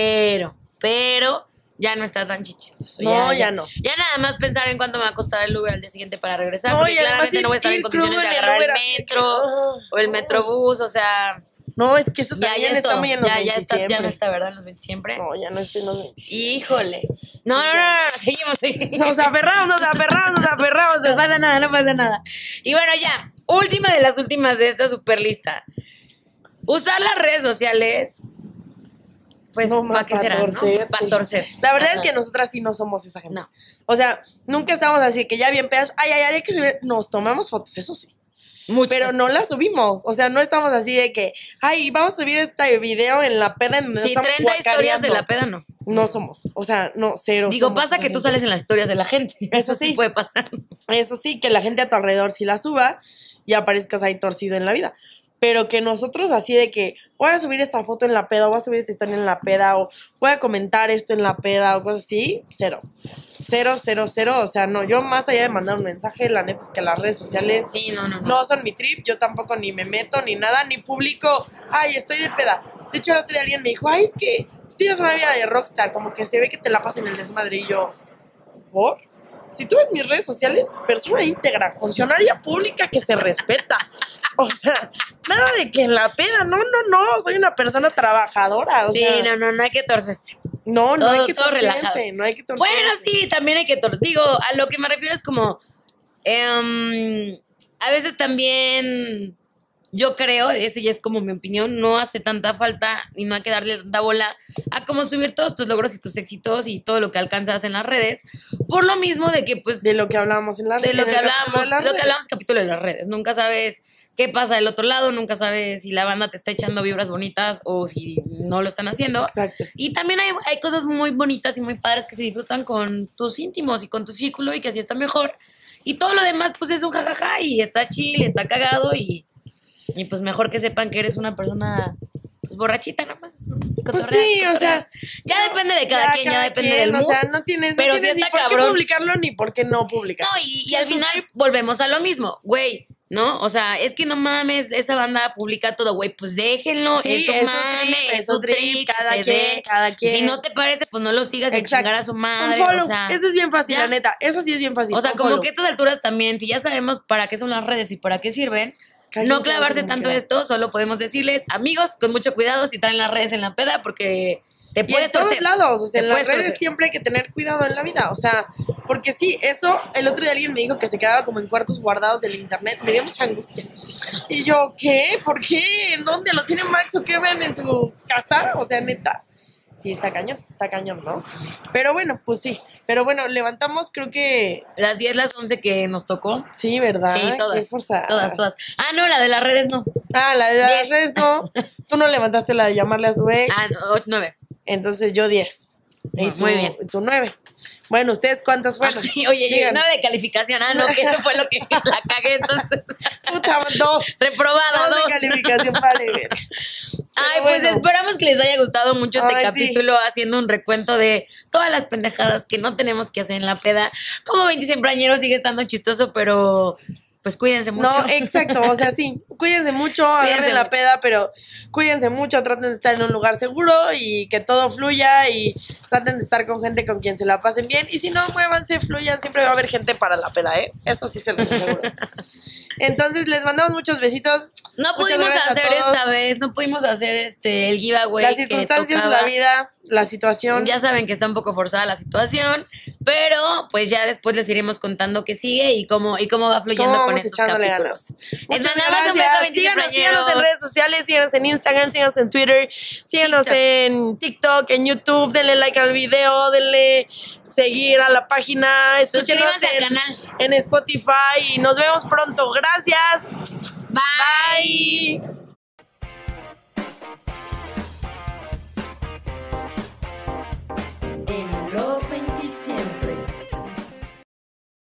ya no está tan chichistoso. No, ya no. Ya nada más pensar en cuánto me va a costar el Uber al día siguiente para regresar, porque claramente no voy a estar en condiciones de agarrar el metro o el metrobús, o sea... No, es que eso también está muy en los 20 ya no está, ¿verdad? En los 20 siempre. No, ya no está en los 20. Híjole. No, seguimos. Nos aferramos. No pasa nada. Y bueno, ya, última de las últimas de esta super lista. Usar las redes sociales, pues, ¿para qué será, no? Para torcerse. La verdad es que nosotras sí no somos esa gente. No. O sea, nunca estamos así que ya bien pedas, hay que subir. Nos tomamos fotos, eso sí. Muchas. Pero no la subimos, o sea, no estamos así de que, ay, vamos a subir este video en la peda en donde sí, estamos 30 historias de la peda, no. No somos, o sea, no, cero. Digo, pasa que tú sales en las historias de la gente. Eso sí puede pasar. Eso sí, que la gente a tu alrededor sí la suba y aparezcas ahí torcido en la vida. Pero que nosotros así de que voy a subir esta foto en la peda, o voy a subir esta historia en la peda, o voy a comentar esto en la peda, o cosas así, cero. O sea, no, yo más allá de mandar un mensaje, la neta es que las redes sociales no son mi trip, yo tampoco ni me meto, ni nada, ni publico, ay, estoy de peda. De hecho, el otro día alguien me dijo, ay, es que tienes una vida de rockstar, como que se ve que te la pasas en el desmadre, y yo, ¿por? Si tú ves mis redes sociales, persona íntegra, funcionaria pública que se respeta. O sea, nada de que en la peda, no, soy una persona trabajadora. Sí, no hay que torcerse. No hay que torcerse, no hay que torcerse. Bueno, sí, también hay que torcerse. Digo, a lo que me refiero es como, a veces también... Yo creo, eso ya es como mi opinión, no hace tanta falta y no hay que darle tanta bola a como subir todos tus logros y tus éxitos y todo lo que alcanzas en las redes, por lo mismo de que pues... De lo que hablábamos en las redes. De lo que hablábamos capítulo de las redes. Nunca sabes qué pasa del otro lado, nunca sabes si la banda te está echando vibras bonitas o si no lo están haciendo. Exacto. Y también hay cosas muy bonitas y muy padres que se disfrutan con tus íntimos y con tu círculo y que así está mejor. Y todo lo demás pues es un jajaja y está chill, está cagado y pues mejor que sepan que eres una persona pues borrachita nomás, ¿no? Pues sí, o sea, ya depende de cada quien, ya depende del mood. O sea, no tienes pero ni por qué publicarlo ni por qué no publicarlo. No, y al final volvemos a lo mismo, güey, ¿no? O sea, es que no mames, esa banda publica todo, güey, pues déjenlo, sí, es su mame, es su trip, cada quien. Si no te parece, pues no lo sigas y chingar a su madre, o sea. Eso es bien fácil, la neta, eso sí es bien fácil. O sea, como que a estas alturas también, si ya sabemos para qué son las redes y para qué sirven, no clavarse tanto esto, solo podemos decirles, amigos, con mucho cuidado si traen las redes en la peda, porque te puedes torcer. En todos lados, o sea, en las redes siempre hay que tener cuidado en la vida, o sea, porque sí, eso, el otro día alguien me dijo que se quedaba como en cuartos guardados del internet, me dio mucha angustia. Y yo, ¿qué? ¿Por qué? ¿En dónde? ¿Lo tiene Mark Zuckerberg en su casa? O sea, neta. Sí, está cañón, ¿no? Pero bueno, pues sí. Pero bueno, levantamos, creo que... Las 10, las 11 que nos tocó. Sí, ¿verdad? Sí, todas. Ah, no, la de las redes no. Ah, la de las redes no. Tú no levantaste la de llamarle a su ex. Ah, 9. Entonces yo 10. No, muy bien. Y tú 9. Bueno, ¿ustedes cuántas fueron? Ay, oye, 9 de calificación. Ah, no, que eso fue lo que la cagué, entonces. Puta, 2. Reprobada, 2. De calificación, vale, ver. Ay, pues esperamos que les haya gustado mucho este capítulo, haciendo un recuento de todas las pendejadas que no tenemos que hacer en la peda. Como 20 sembrañeros sigue estando chistoso, pero pues cuídense mucho. No, exacto, o sea, sí, cuídense mucho, agarren la peda, pero cuídense mucho, traten de estar en un lugar seguro y que todo fluya y traten de estar con gente con quien se la pasen bien. Y si no, muévanse, fluyan, siempre va a haber gente para la peda, ¿eh? Eso sí se los aseguro. Entonces, les mandamos muchos besitos. No pudimos hacer esta vez, no pudimos hacer el giveaway. Las circunstancias, la vida, la situación. Ya saben que está un poco forzada la situación, pero pues ya después les iremos contando qué sigue y cómo va fluyendo con estos capítulos. Les mandamos un beso, síganos en redes sociales, síganos en Instagram, síganos en Twitter, síganos en TikTok, en YouTube, denle like al video, denle seguir a la página, escúchenos al canal en Spotify y nos vemos pronto. Gracias. Bye.